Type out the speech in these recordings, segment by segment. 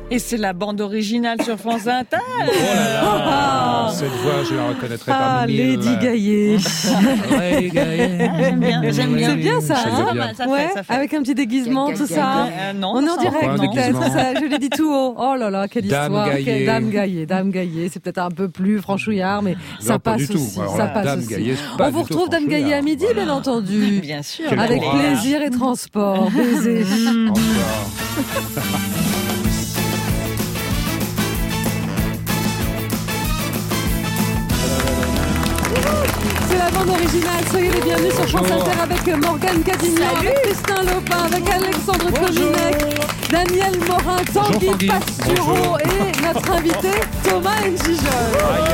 Et c'est la bande originale sur France Inter. Oh là là, cette voix, je la reconnaîtrais pas. Lady Gaillet. J'aime bien. C'est bien ça, hein Ça ouais, fait. avec un petit déguisement, tout ça. Non, On est en ça direct, encore un peut-être. déguisement. Ça, je l'ai dit tout haut. Oh là là, quelle Dame histoire. Gaillet. Dame Gaillet. C'est peut-être un peu plus franchouillard, mais ça Non, pas passe du tout. aussi. Alors Ça là, passe Dame aussi. Gaillet, c'est pas On vous du tout retrouve Dame Gaillet à midi, franchouillard. bien entendu. Bien sûr. Quel Avec courage. plaisir et transport. Baiser. Encore. C'est la bande originale. Soyez les bienvenus sur France Bonjour. Inter avec Morgane Cadignan, avec Christin Lopin, avec Alexandre Kominek, Daniel Morin, Tanguy Tanguy. Pastureau Bonjour. et notre invité Thomas Njijol.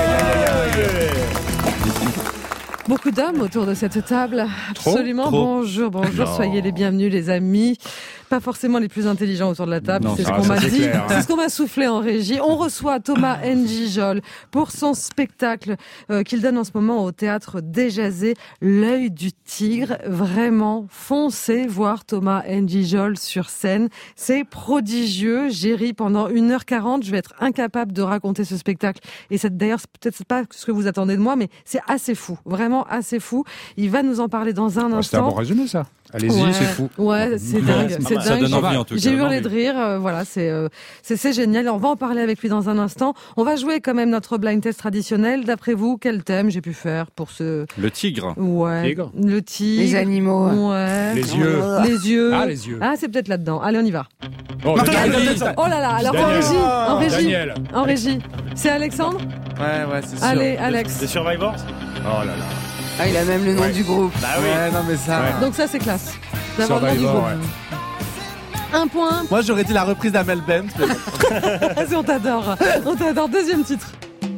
Beaucoup d'hommes autour de cette table. Absolument. Trop. Bonjour. Non. Soyez les bienvenus, les amis. Pas forcément les plus intelligents autour de la table. Non, c'est ce ça, qu'on ça, m'a c'est dit. clair, hein. C'est ce qu'on m'a soufflé en régie. On reçoit Thomas Njijol pour son spectacle qu'il donne en ce moment au théâtre Déjazé, L'œil du tigre. Vraiment, foncez voir Thomas Njijol sur scène. C'est prodigieux. J'ai ri pendant 1h40. Je vais être incapable de raconter ce spectacle. Et c'est d'ailleurs peut-être pas ce que vous attendez de moi, mais c'est assez fou. Vraiment assez fou. Il va nous en parler dans un C'est un bon instant. résumé, ça. Allez-y, Ouais. c'est fou. Ouais, c'est dingue. C'est Ça dingue. donne envie en tout cas. J'ai hurlé de rire, voilà, c'est génial. On va en parler avec lui dans un instant. On va jouer quand même notre blind test traditionnel. D'après vous, quel thème j'ai pu faire pour ce... Le tigre. Ouais, Tigre. le tigre. Les animaux. Ouais. Les yeux. Les yeux. Ah, les yeux. Ah, c'est peut-être là-dedans. Allez, on y va. Oh, Oh là là, alors Daniel. en régie, Daniel. en régie. C'est Alexandre? Ouais, c'est sûr. Allez, Alex. The Survivors. Oh là là. Ah, il a même le nom du groupe. Bah oui. Ouais, non mais ça. Ouais. Donc ça, c'est classe. D'avoir le nom du Survivor, groupe. ouais. Un point. Moi j'aurais dit la reprise d'Amel Bent. mais bon. Vas-y, on t'adore. On t'adore. Deuxième titre.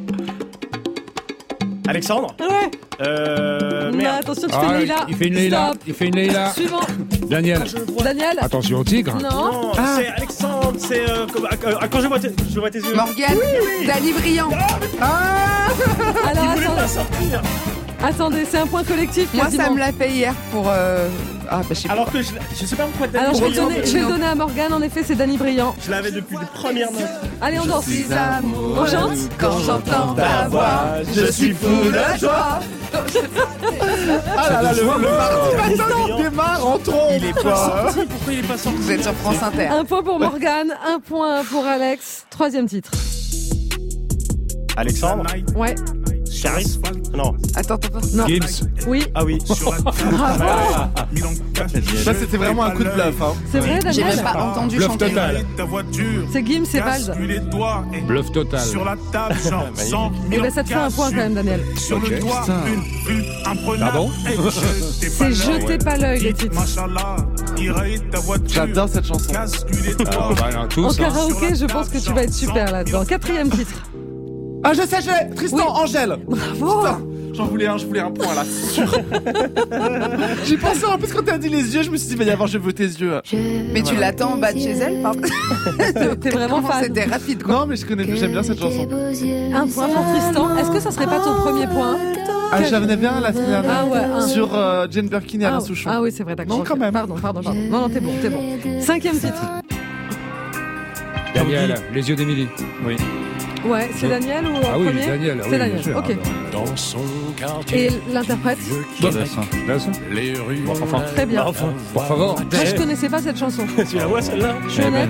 Alexandre. Ouais. Merde. Mais attention, tu fais Ah, une Leïla. il fait une Leïla. Stop. Il fait une Leïla. Suivant. Daniel. Daniel. Attention au tigre. Non. Non, c'est Alexandre. C'est quand je vois tes yeux. Morgane, Dany Briand. Alors Il voulait pas attendez, sortir. attendez, c'est un point collectif. Moi, ça quasiment. me l'a fait hier pour. Ah, bah, je sais pas. Alors que je sais pas pourquoi t'as Alors je vais, Briand, je vais le donner à Morgane. En effet, c'est Dany Briand. je l'avais depuis les premières notes. Allez, on danse. Amoureux On chante quand j'entends ta voix. Je suis fou de joie. Ah là là, le mardi matin démarre en trompe. Il est pas sorti. Pourquoi il est pas sorti? Vous êtes sur France Inter. Un point pour Morgane, un point pour Alex. Troisième titre. Alexandre. Ouais. Charis. Non. Attends. Non. Gims. Oui. Ah oui. Ça c'était vraiment un coup de bluff. Hein. C'est vrai, J'ai Daniel. même pas entendu Bluff chanter. total. C'est Gims, c'est Vald. Bluff total. Et ben ça te fait un point quand même, Daniel. Ok. Pardon? C'est Jetez pas l'œil, les titres. J'adore cette chanson. Ah, voilà, En tous. hein. karaoké, je pense que tu vas être super là-dedans. Quatrième titre. Ah je sais, Tristan, Oui. Angèle. Bravo. Putain, je voulais un point là, c'est sûr. J'ai pensé en plus quand t'as dit les yeux, je me suis dit, il va y avoir je veux tes yeux. Mais tu l'attends en bas de chez elle, pardon. T'es vraiment Comment fan. c'était rapide, quoi. Non mais j'aime bien cette chanson. Un point pour Tristan. Est-ce que ça serait pas ton premier point? Ah j'en ai bien la semaine dernière. Ah ouais, un. Sur Jane Birkin et Alain Souchon. Ah oui, c'est vrai, d'accord. Non, quand même. Pardon. Non, t'es bon. Cinquième titre. Daniel, les yeux d'Émilie. Oui. Ouais, c'est Daniel ou en Ah oui, premier? Daniel. C'est Daniel, ok. Et l'interprète? Laisse. Bon, enfin, Très bien. Enfin. por favor. Moi, je connaissais pas cette chanson. Tu la vois celle-là? Je suis honnête.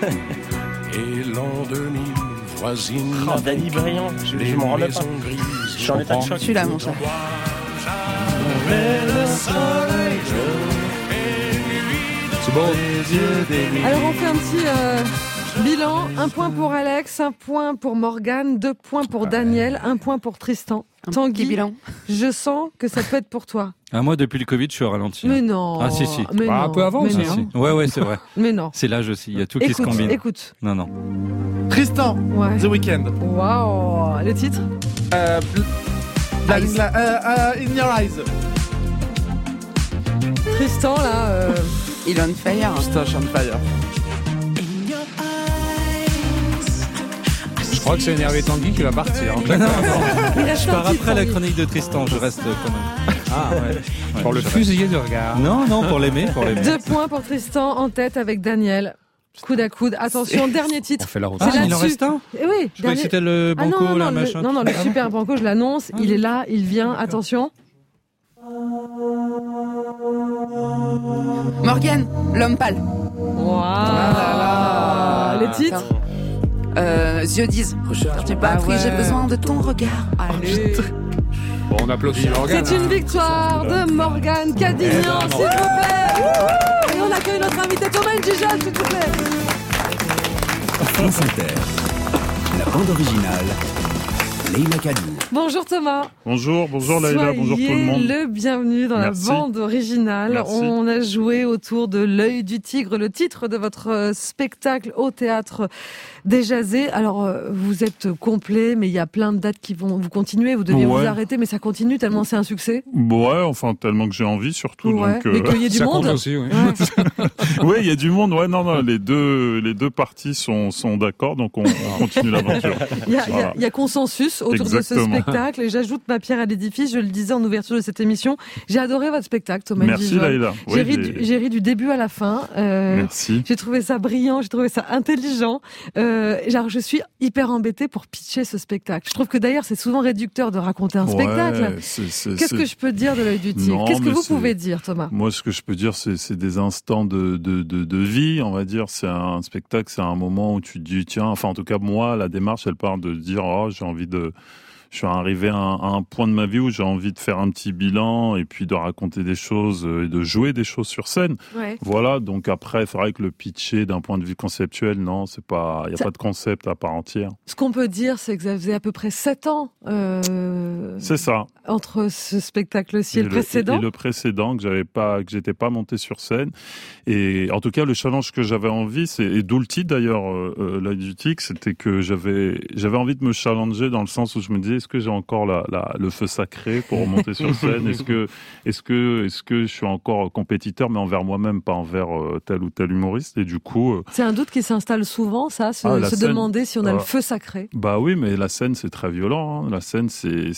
Oh, Dany Briand. Je m'en remets pas. Je suis en état de choc. Celui-là, mon chat. C'est bon. Alors, on fait un petit bilan. Un point pour Alex, un point pour Morgane, 2 points pour Daniel, 1 point pour Tristan. Un petit Tanguy, bilan. je sens que ça peut être pour toi. Ah, moi, depuis le Covid, je suis au ralenti. Mais non. Ah, si. Mais Bah, non. un peu avant mais aussi, non. Si. Ouais, c'est vrai. Mais non. C'est l'âge aussi. Il y a tout qui se Écoute, combine. écoute. Non. Tristan, Ouais. The Weeknd. Waouh. Le titre? In Your Eyes. Tristan, là. Il est on fire. Putain, je suis on fire. Je crois que c'est énervé Tanguy qui va partir. Il reste Je un pars titre, après la Tanguy. chronique de Tristan. Je reste quand même. Ah ouais. Pour le je fusiller de regard. Non, pour l'aimer. 2 points pour Tristan en tête avec Daniel. Coude à coude. Attention, dernier titre. On fait la route. C'est il en là-dessus. reste un. Eh oui, Je croyais que c'était le Ah banco, non, là, le, machin. non, le super banco, je l'annonce. Il est là, il vient. Attention. Morgane, l'homme pâle. Wow. Les titres. Yeux disent. J'ai pas appris, j'ai besoin de ton regard. Allez. Bon, on applaudit Morgane. C'est une victoire de Morgane Cadignan, s'il vous plaît. Et on accueille notre invité Thomas Njijol, s'il vous plaît. France Inter, la bande originale, Leïla Kadou. Bonjour Thomas. Bonjour Leïla, bonjour tout le monde. Soyez le bienvenu dans Merci. la bande originale. Merci. On a joué autour de L'œil du tigre, le titre de votre spectacle au théâtre des Jazés. Alors, vous êtes complet, mais il y a plein de dates qui vont vous continuer. Vous deviez vous arrêter, mais ça continue tellement c'est un succès. Ouais, enfin tellement que j'ai envie surtout. Ouais, Donc, mais qu'il y ait du Ça monde. compte aussi, oui. Ouais. oui, il y a du monde. Ouais, non, les deux parties sont d'accord, donc on continue l'aventure. Il Voilà. y a consensus autour de ce Exactement. spectacle et j'ajoute ma pierre à l'édifice. Je le disais en ouverture de cette émission. J'ai adoré votre spectacle, Thomas Merci Njijol. Leïla. J'ai ri du début à la fin. Merci. J'ai trouvé ça brillant, j'ai trouvé ça intelligent. Genre, je suis hyper embêtée pour pitcher ce spectacle. Je trouve que d'ailleurs, c'est souvent réducteur de raconter un spectacle. Qu'est-ce que je peux dire de L'œil du tigre? Non, Qu'est-ce que mais vous c'est- pouvez dire, Thomas? Moi, ce que je peux dire, c'est des instants de vie, on va dire. C'est un spectacle, c'est un moment où tu te dis, tiens, enfin, en tout cas, moi, la démarche, elle part de dire, oh, je suis arrivé à un point de ma vie où j'ai envie de faire un petit bilan et puis de raconter des choses et de jouer des choses sur scène. Ouais. Voilà, donc après, c'est vrai que le pitcher d'un point de vue conceptuel, non, c'est pas, il y a pas de concept à part entière. Ce qu'on peut dire, c'est que ça faisait à peu près 7 ans C'est ça. entre ce spectacle-ci et le précédent. Et le précédent que j'étais pas monté sur scène. Et en tout cas, le challenge que j'avais envie, et d'où le titre d'ailleurs, L'œil du tigre, c'était que j'avais envie de me challenger dans le sens où je me disais, est-ce que j'ai encore le feu sacré pour monter sur scène? Est-ce que je suis encore compétiteur, mais envers moi-même, pas envers tel ou tel humoriste? Et du coup, C'est un doute qui s'installe souvent, ça, se la scène. demander si on a le feu sacré. bah oui, mais la scène c'est très violent. Hein. La scène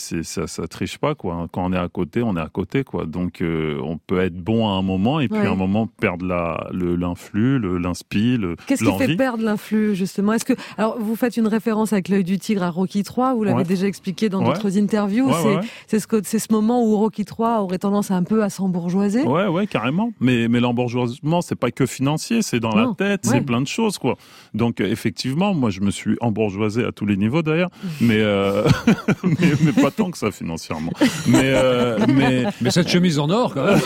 ça triche pas quoi. Quand on est à côté quoi. Donc on peut être bon à un moment et puis à un moment perdre l'influx, l'inspi, Qu'est-ce qui l'envie. fait perdre l'influx justement? Est-ce que alors vous faites une référence avec L'œil du tigre à Rocky III, vous l'avez déjà expliqué dans d'autres interviews. C'est ce moment où Rocky III aurait tendance un peu à s'embourgeoiser. Ouais, carrément. Mais l'embourgeoisement, c'est pas que financier, c'est dans la tête, c'est plein de choses, quoi. Donc, effectivement, moi, je me suis embourgeoisé à tous les niveaux, d'ailleurs. Mais pas tant que ça, financièrement. Mais cette chemise en or, quand même,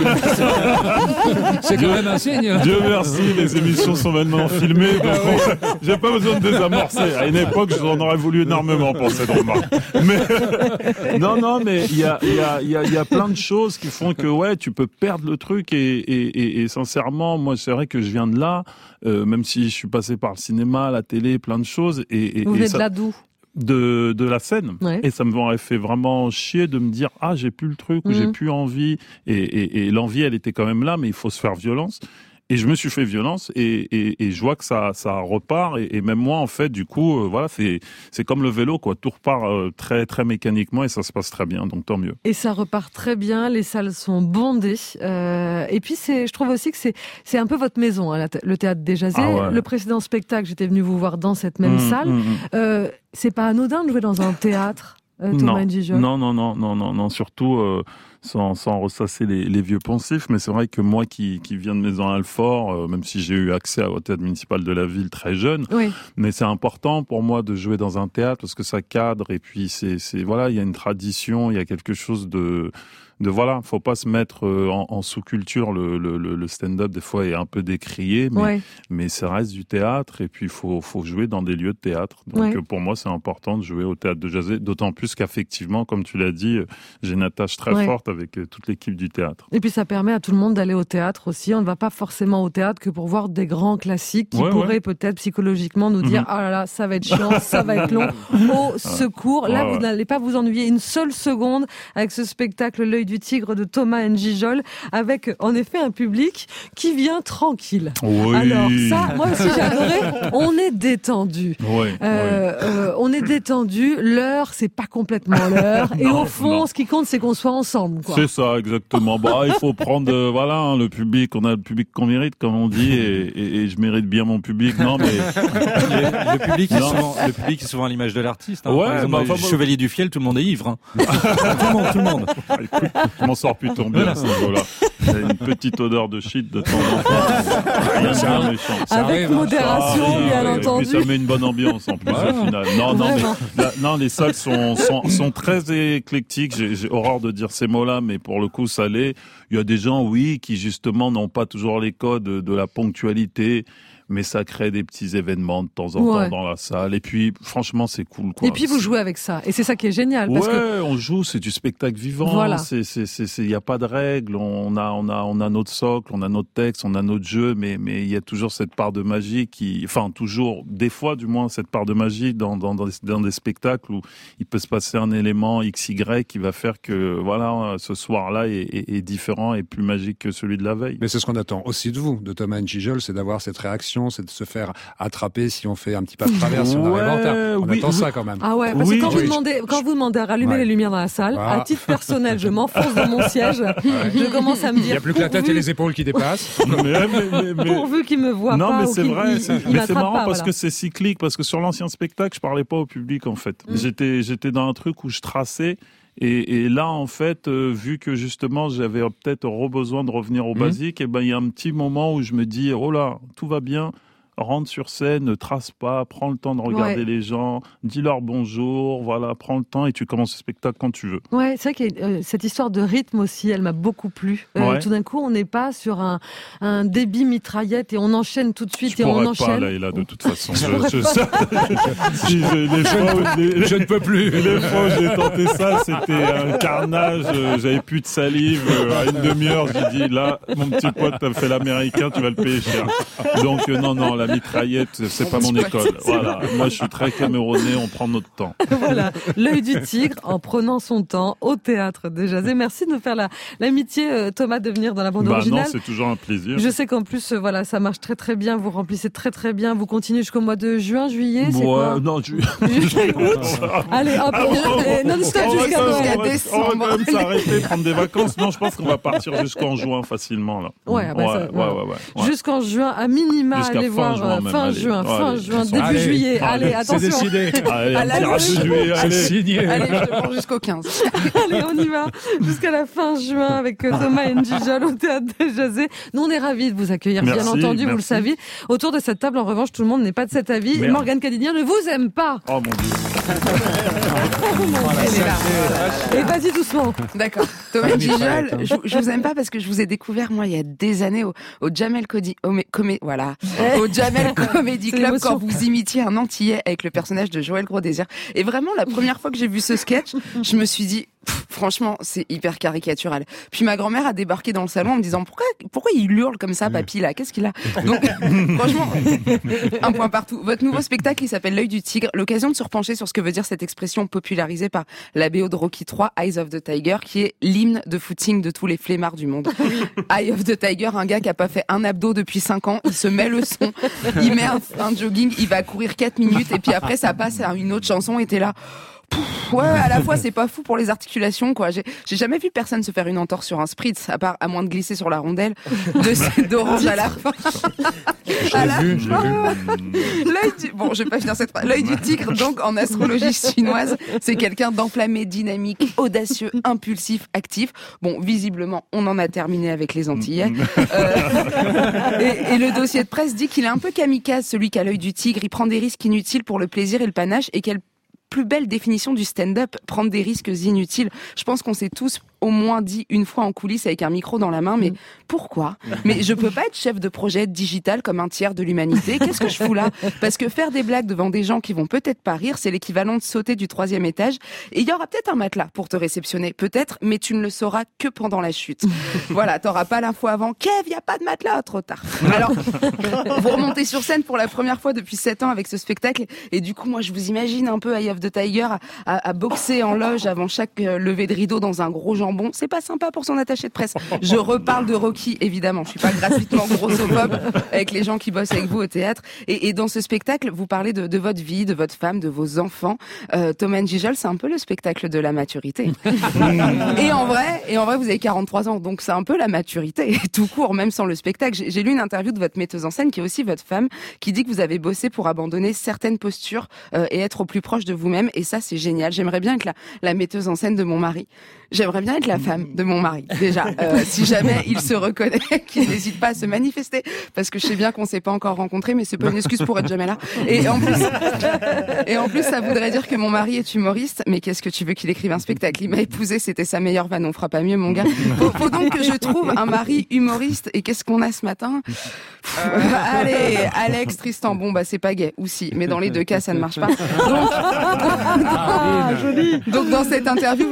c'est quand même un signe. Dieu merci, les émissions sont maintenant filmées, donc j'ai pas besoin de désamorcer. À une époque, j'en aurais voulu énormément pour cette remarque. Mais, non, mais il y a plein de choses qui font que, tu peux perdre le truc et sincèrement, moi, c'est vrai que je viens de là, même si je suis passé par le cinéma, la télé, plein de choses. Vous venez de là d'où? De la scène. Ouais. Et ça m'aurait fait vraiment chier de me dire, j'ai plus le truc, ou j'ai plus envie. Et l'envie, elle était quand même là, mais il faut se faire violence. Et je me suis fait violence et je vois que ça repart et même moi en fait du coup voilà c'est comme le vélo quoi, tout repart très très mécaniquement et ça se passe très bien, donc tant mieux. Et ça repart très bien, les salles sont bondées et puis je trouve aussi que c'est un peu votre maison hein, le théâtre des Jazés. Le précédent spectacle, j'étais venue vous voir dans cette même salle. C'est pas anodin de jouer dans un théâtre, Thomas Njijol. Non, surtout sans ressasser les vieux poncifs, mais c'est vrai que moi qui viens de Maisons-Alfort, même si j'ai eu accès au théâtre municipal de la ville très jeune, mais c'est important pour moi de jouer dans un théâtre parce que ça cadre et puis c'est voilà, il y a une tradition, il y a quelque chose de voilà, faut pas se mettre en sous-culture. Le stand-up des fois est un peu décrié, mais ça reste du théâtre et puis faut jouer dans des lieux de théâtre. Donc pour moi c'est important de jouer au théâtre de Jazés, d'autant plus qu'effectivement, comme tu l'as dit, j'ai une attache très forte avec toute l'équipe du théâtre. Et puis ça permet à tout le monde d'aller au théâtre aussi. On ne va pas forcément au théâtre que pour voir des grands classiques qui pourraient peut-être psychologiquement nous dire ah là là, ça va être chiant, ça va être long. Au secours, là vous n'allez pas vous ennuyer une seule seconde avec ce spectacle L'œil du tigre de Thomas Njijol, avec en effet un public qui vient tranquille. Alors ça, moi aussi j'ai adoré. On est détendu. On est détendu. L'heure, c'est pas complètement l'heure. Et au fond, ce qui compte, c'est qu'on soit ensemble. minimum, quoi. C'est ça, exactement. Bah, il faut prendre, le public. On a le public qu'on mérite, comme on dit, et je mérite bien mon public. Non, mais le public est souvent à l'image de l'artiste. Hein. Ouais, par exemple, Chevalier du Fiel, tout le monde est ivre. Hein. tout le monde. Écoute, je m'en sors plutôt bien à ce niveau-là. Il y a une petite odeur de shit de temps en temps. Rien de bien méchant. Avec modération, bien entendu. Et puis ça met une bonne ambiance en plus au final. Non, les salles sont très éclectiques. J'ai horreur de dire ces mots-là, mais pour le coup, ça l'est. Il y a des gens, oui, qui justement n'ont pas toujours les codes de la ponctualité, mais ça crée des petits événements de temps en temps dans la salle. Et puis, franchement, c'est cool, quoi. Et puis, vous jouez avec ça. Et c'est ça qui est génial. Parce que... on joue, c'est du spectacle vivant. Voilà. Il y a pas de règles. On a notre socle, on a notre texte, on a notre jeu, mais il y a toujours cette part de magie des fois, du moins, cette part de magie dans des spectacles où il peut se passer un élément XY qui va faire que, ce soir-là est différent et plus magique que celui de la veille. Mais c'est ce qu'on attend aussi de vous, de Thomas Njijol, c'est d'avoir cette réaction, c'est de se faire attraper si on fait un petit pas de travers, si on arrive en retard. On attend ça quand même. Ah ouais, parce que quand vous demandez à rallumer les lumières dans la salle, à titre personnel, je m'enfonce dans mon siège, je commence à me dire... Il n'y a plus que la tête et les épaules qui dépassent. Pourvu qu'il me voit pas. Non, mais c'est vrai. Mais c'est marrant parce que c'est cyclique, parce que sur l'ancien spectacle, je parlais pas au public, en fait. J'étais dans un truc où je traçais. Et là, en fait, vu que justement, j'avais peut-être besoin de revenir au basique, il y a un petit moment où je me dis, oh là, tout va bien. Rentre sur scène, ne trace pas, prends le temps de regarder les gens, dis-leur bonjour, prends le temps et tu commences le spectacle quand tu veux. Ouais, c'est vrai que cette histoire de rythme aussi, elle m'a beaucoup plu. Tout d'un coup, on n'est pas sur un débit mitraillette et on enchaîne tout de suite et on enchaîne. Je ne pourrais pas, de toute façon. Je ne peux plus. Les fois où j'ai tenté ça, c'était un carnage, j'avais plus de salive, à une demi-heure, j'ai dit, là, mon petit pote, t'as fait l'américain, tu vas le payer cher. Donc, non, la mitraillette, c'est pas mon école. Moi je suis très camerounais, on prend notre temps. Voilà, l'œil du tigre en prenant son temps au théâtre de Jazé. Merci de nous faire l'amitié, Thomas, de venir dans la bande originale. Non, c'est toujours un plaisir. Je sais qu'en plus, ça marche très très bien. Vous remplissez très très bien. Vous continuez jusqu'au mois de juin, juillet. C'est quoi juillet, août. Allez, hop, non-stop jusqu'à décembre. On va quand même s'arrêter, prendre des vacances. Non, je pense qu'on va partir jusqu'en juin facilement là. Jusqu'en juin, à minima, allez voir. Fin juin, début juillet. Allez, attention. C'est décidé. C'est signé. Allez, je te prends jusqu'au 15. Allez, on y va. Jusqu'à la fin juin avec Thomas Njijol au théâtre de Jazé. Nous, on est ravis de vous accueillir, bien entendu, vous le savez. Autour de cette table, en revanche, tout le monde n'est pas de cet avis. Morgane Cadignan ne vous aime pas. Oh mon Dieu. Elle est là. Et vas-y doucement. D'accord. Thomas Njijol, je vous aime pas parce que je vous ai découvert, moi, il y a des années au Jamel au Jamel Comedy Club quand vous imitiez un Antillais avec le personnage de Joël Gros-Désir. Et vraiment, la première fois que j'ai vu ce sketch, je me suis dit, franchement, c'est hyper caricatural. Puis ma grand-mère a débarqué dans le salon en me disant, pourquoi il hurle comme ça, papy, là? Qu'est-ce qu'il a? Donc, franchement, un point partout. Votre nouveau spectacle, il s'appelle L'œil du tigre. L'occasion de se repencher sur ce que veut dire cette expression popularisée par la BO de Rocky III, Eyes of the Tiger, qui est l'hymne de footing de tous les flemmards du monde. Eye of the Tiger, un gars qui a pas fait un abdo depuis 5 ans, il se met le son, il met un jogging, il va courir 4 minutes et puis après ça passe à une autre chanson et t'es là. À la fois c'est pas fou pour les articulations quoi. J'ai jamais vu personne se faire une entorse sur un spritz à moins de glisser sur la rondelle d'orange à la fin. Je l'ai vu. Je vais pas finir cette phrase. L'œil du tigre, donc en astrologie chinoise, c'est quelqu'un d'enflammé, dynamique, audacieux, impulsif, actif. Bon, visiblement, on en a terminé avec les Antillais. Et le dossier de presse dit qu'il est un peu kamikaze, celui qui a l'œil du tigre. Il prend des risques inutiles pour le plaisir et le panache et quelle plus belle définition du stand-up, prendre des risques inutiles. Je pense qu'on s'est tous au moins dit une fois en coulisses avec un micro dans la main, mais pourquoi? Mais je peux pas être chef de projet digital comme un tiers de l'humanité. Qu'est-ce que je fous là? Parce que faire des blagues devant des gens qui vont peut-être pas rire, c'est l'équivalent de sauter du 3e étage. Et il y aura peut-être un matelas pour te réceptionner, peut-être, mais tu ne le sauras que pendant la chute. Voilà, t'auras pas l'info avant. Kev, y a pas de matelas, trop tard. Alors, vous remontez sur scène pour la première fois depuis 7 ans avec ce spectacle, et du coup, moi, je vous imagine un peu Eye of the Tiger à boxer en loge avant chaque levée de rideau dans un gros jambon bon, c'est pas sympa pour son attaché de presse. Je reparle de Rocky, évidemment. Je suis pas gratuitement grossophobe avec les gens qui bossent avec vous au théâtre. Et dans ce spectacle, vous parlez de votre vie, de votre femme, de vos enfants. Thomas Njijol, c'est un peu le spectacle de la maturité. et en vrai, vous avez 43 ans, donc c'est un peu la maturité, tout court, même sans le spectacle. J'ai lu une interview de votre metteuse en scène, qui est aussi votre femme, qui dit que vous avez bossé pour abandonner certaines postures et être au plus proche de vous-même. Et ça, c'est génial. J'aimerais bien être la metteuse en scène de mon mari. J'aimerais bien être la femme de mon mari. Déjà, si jamais il se reconnaît, qu'il n'hésite pas à se manifester, parce que je sais bien qu'on s'est pas encore rencontrés, mais c'est pas une excuse pour être jamais là. Et en plus, ça voudrait dire que mon mari est humoriste. Mais qu'est-ce que tu veux qu'il écrive un spectacle? Il m'a épousé, c'était sa meilleure vanne. On fera pas mieux, mon gars. Faut donc que je trouve un mari humoriste. Et qu'est-ce qu'on a ce matin? Allez, Alex, Tristan. Bon, bah c'est pas gay, ou si, mais dans les deux cas, ça ne marche pas. Donc dans cette interview,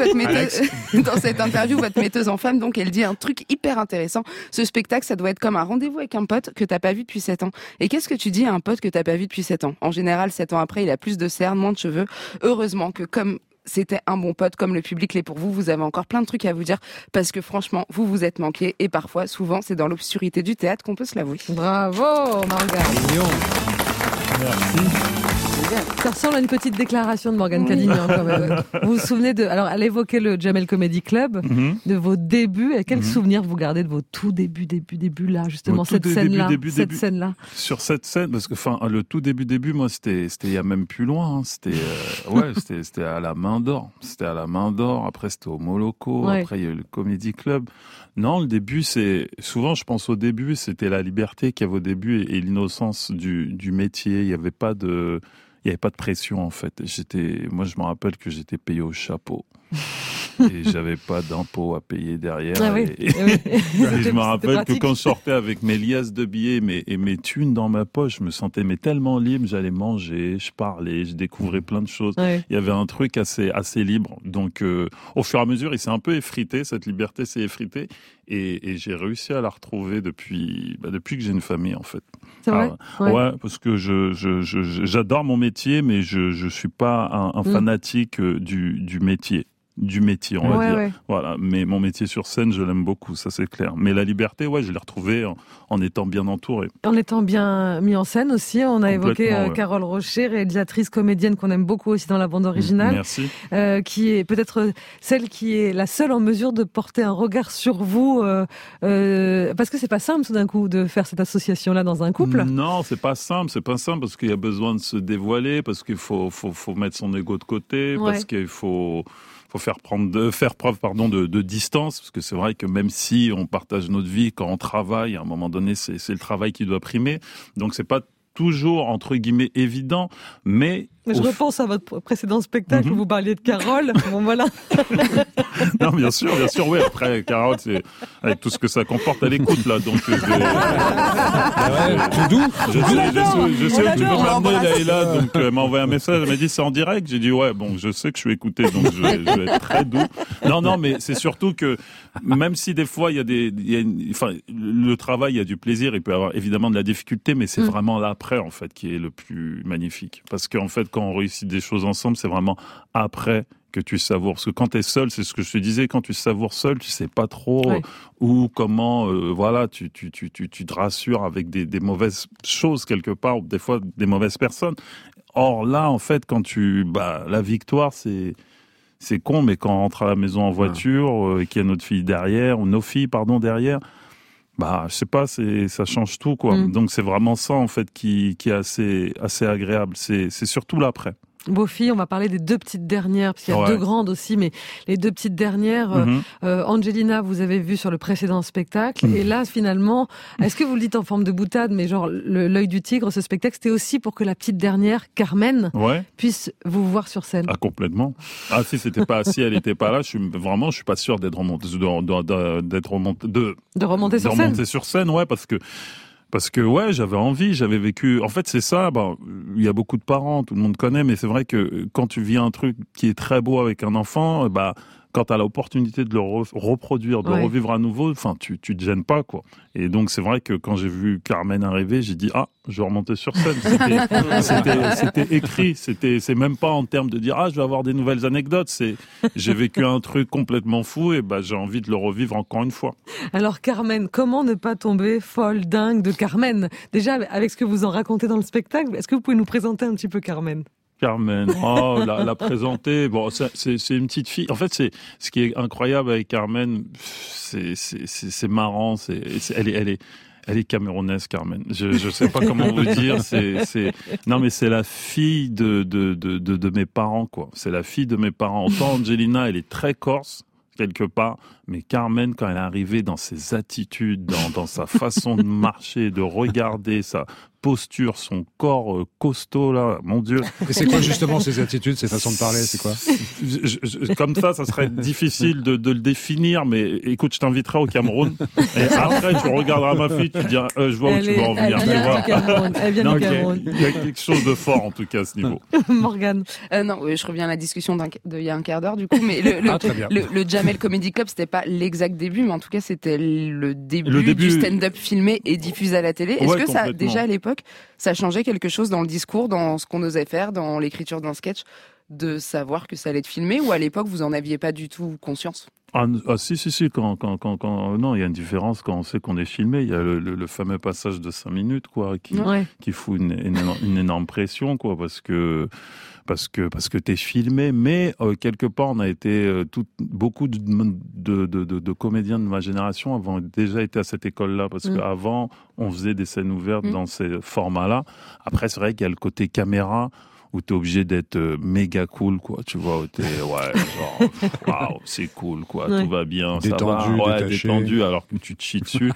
votre metteuse en femme, donc elle dit un truc hyper intéressant. Ce spectacle, ça doit être comme un rendez-vous avec un pote que t'as pas vu depuis 7 ans. Et qu'est-ce que tu dis à un pote que t'as pas vu depuis 7 ans? En général, 7 ans après, il a plus de cernes, moins de cheveux. Heureusement que comme c'était un bon pote, comme le public l'est pour vous, vous avez encore plein de trucs à vous dire, parce que franchement, vous vous êtes manqué, et parfois, souvent, c'est dans l'obscurité du théâtre qu'on peut se l'avouer. Bravo, Morgane. Merci. Ça ressemble à une petite déclaration de Morgane Cadignan, quand même. Vous vous souvenez alors, elle évoquait le Jamel Comedy Club, de vos débuts. Et quels souvenirs vous gardez de vos tout débuts, là, justement, cette scène-là? Sur cette scène, parce que, le tout début, moi, c'était il y a même plus loin, hein. C'était à la Main d'Or. C'était à la Main d'Or. Après, c'était au Moloko. Ouais. Après, il y a eu le Comedy Club. Non, le début, souvent, je pense au début, c'était la liberté qu'il y avait au début et l'innocence du métier. Il n'y avait pas de pression, en fait. Moi, je me rappelle que j'étais payé au chapeau. Et j'avais pas d'impôts à payer derrière. Ah oui. Et je me rappelle que quand je sortais avec mes liasses de billets et mes thunes dans ma poche, je me sentais tellement libre. J'allais manger, je parlais, je découvrais plein de choses. Ouais. Il y avait un truc assez libre. Donc, au fur et à mesure, il s'est un peu effrité. Cette liberté s'est effritée. Et j'ai réussi à la retrouver depuis que j'ai une famille, en fait. C'est vrai? Ouais, parce que j'adore mon métier, mais je suis pas un fanatique du métier. On va dire. Ouais. Voilà. Mais mon métier sur scène, je l'aime beaucoup, ça c'est clair. Mais la liberté, je l'ai retrouvée en étant bien entouré. En étant bien mis en scène aussi. On a évoqué Carole Rocher, réalisatrice, comédienne qu'on aime beaucoup aussi dans la bande originale. Merci. Qui est peut-être celle qui est la seule en mesure de porter un regard sur vous. Parce que c'est pas simple tout d'un coup de faire cette association-là dans un couple. Non, c'est pas simple parce qu'il y a besoin de se dévoiler, parce qu'il faut mettre son ego de côté, parce qu'il faut faire preuve de distance, parce que c'est vrai que même si on partage notre vie, quand on travaille, à un moment donné, c'est le travail qui doit primer. Donc c'est pas toujours, entre guillemets, évident, mais je repense à votre précédent spectacle où vous parliez de Carole. Bon, voilà. Non, bien sûr, oui. Après, Carole, c'est avec tout ce que ça comporte à l'écoute, là. Donc, tout doux. Je sais où tu veux m'amener, Laïla. Donc, elle m'a envoyé un message. Elle m'a dit, c'est en direct. J'ai dit, ouais, bon, je sais que je suis écouté, donc je vais être très doux. Non, mais c'est surtout que, même si des fois, le travail, il y a du plaisir, il peut y avoir évidemment de la difficulté, mais c'est vraiment l'après, en fait, qui est le plus magnifique. Parce qu'en fait, quand on réussit des choses ensemble, c'est vraiment après que tu savoures. Parce que quand t'es seul, c'est ce que je te disais, quand tu savoures seul, tu sais pas trop où, comment, tu te rassures avec des mauvaises choses quelque part, ou des fois des mauvaises personnes. Or là, en fait, la victoire, c'est con, mais quand on rentre à la maison en voiture, et qu'il y a notre fille derrière, ou nos filles, derrière, je sais pas, ça change tout, quoi. Donc c'est vraiment ça, en fait, qui est assez agréable. C'est surtout l'après. Vos filles, on va parler des 2 petites dernières, parce qu'il y a 2 grandes aussi, mais les 2 petites dernières, Angelina, vous avez vu sur le précédent spectacle, et là, finalement, est-ce que vous le dites en forme de boutade, mais genre, l'œil du tigre, ce spectacle, c'était aussi pour que la petite dernière, Carmen, puisse vous voir sur scène? Ah, complètement. Ah, si elle était pas là, je suis pas sûr d'être remonté, de remonter sur scène. De remonter sur scène, parce que j'avais envie, j'avais vécu. En fait, c'est ça. Il y a beaucoup de parents, tout le monde connaît, mais c'est vrai que quand tu vis un truc qui est très beau avec un enfant, quand t'as l'opportunité de le reproduire, de revivre à nouveau, enfin, tu te gênes pas, quoi. Et donc, c'est vrai que quand j'ai vu Carmen arriver, j'ai dit, je vais remonter sur scène. C'était écrit. C'est même pas en termes de dire, je vais avoir des nouvelles anecdotes. J'ai vécu un truc complètement fou et j'ai envie de le revivre encore une fois. Alors, Carmen, comment ne pas tomber folle, dingue de Carmen? Déjà, avec ce que vous en racontez dans le spectacle, est-ce que vous pouvez nous présenter un petit peu Carmen? Carmen, la présenter. Bon, c'est une petite fille. En fait, ce qui est incroyable avec Carmen, c'est marrant. Elle est camerounaise, Carmen. Je sais pas comment vous dire. Non, mais c'est la fille de mes parents, quoi. C'est la fille de mes parents. Autant Angelina, elle est très corse, quelque part. Mais Carmen, quand elle est arrivée dans ses attitudes, dans sa façon de marcher, de regarder, sa posture, son corps costaud, là, mon Dieu. Et c'est quoi justement ces attitudes, ces façons de parler, c'est quoi? Comme ça serait difficile de le définir, mais écoute, je t'inviterai au Cameroun. Et après, tu regarderas ma fille, tu diras, je vois où tu veux en venir. Elle vient du Cameroun. Il y a quelque chose de fort, en tout cas, à ce niveau. Morgane. Non, je reviens à la discussion il y a un quart d'heure, du coup, mais le Jamel Comedy Club, c'était pas l'exact début, mais en tout cas, c'était le début du stand-up filmé et diffusé à la télé. Est-ce que ça, déjà à l'époque, ça changeait quelque chose dans le discours, dans ce qu'on osait faire, dans l'écriture d'un sketch, de savoir que ça allait être filmé, ou à l'époque, vous en aviez pas du tout conscience? Si, non, il y a une différence quand on sait qu'on est filmé. Il y a le fameux passage de 5 minutes, quoi, qui fout une énorme pression, quoi, parce que t'es filmé, mais quelque part on a été beaucoup de comédiens de ma génération avaient déjà été à cette école-là, parce qu'avant on faisait des scènes ouvertes dans ces formats-là. Après, c'est vrai qu'il y a le côté caméra où t'es obligé d'être méga cool, quoi, tu vois, où t'es, genre, waouh, c'est cool, quoi, tout va bien, détendu, ça va, détendu, alors que tu te chies dessus.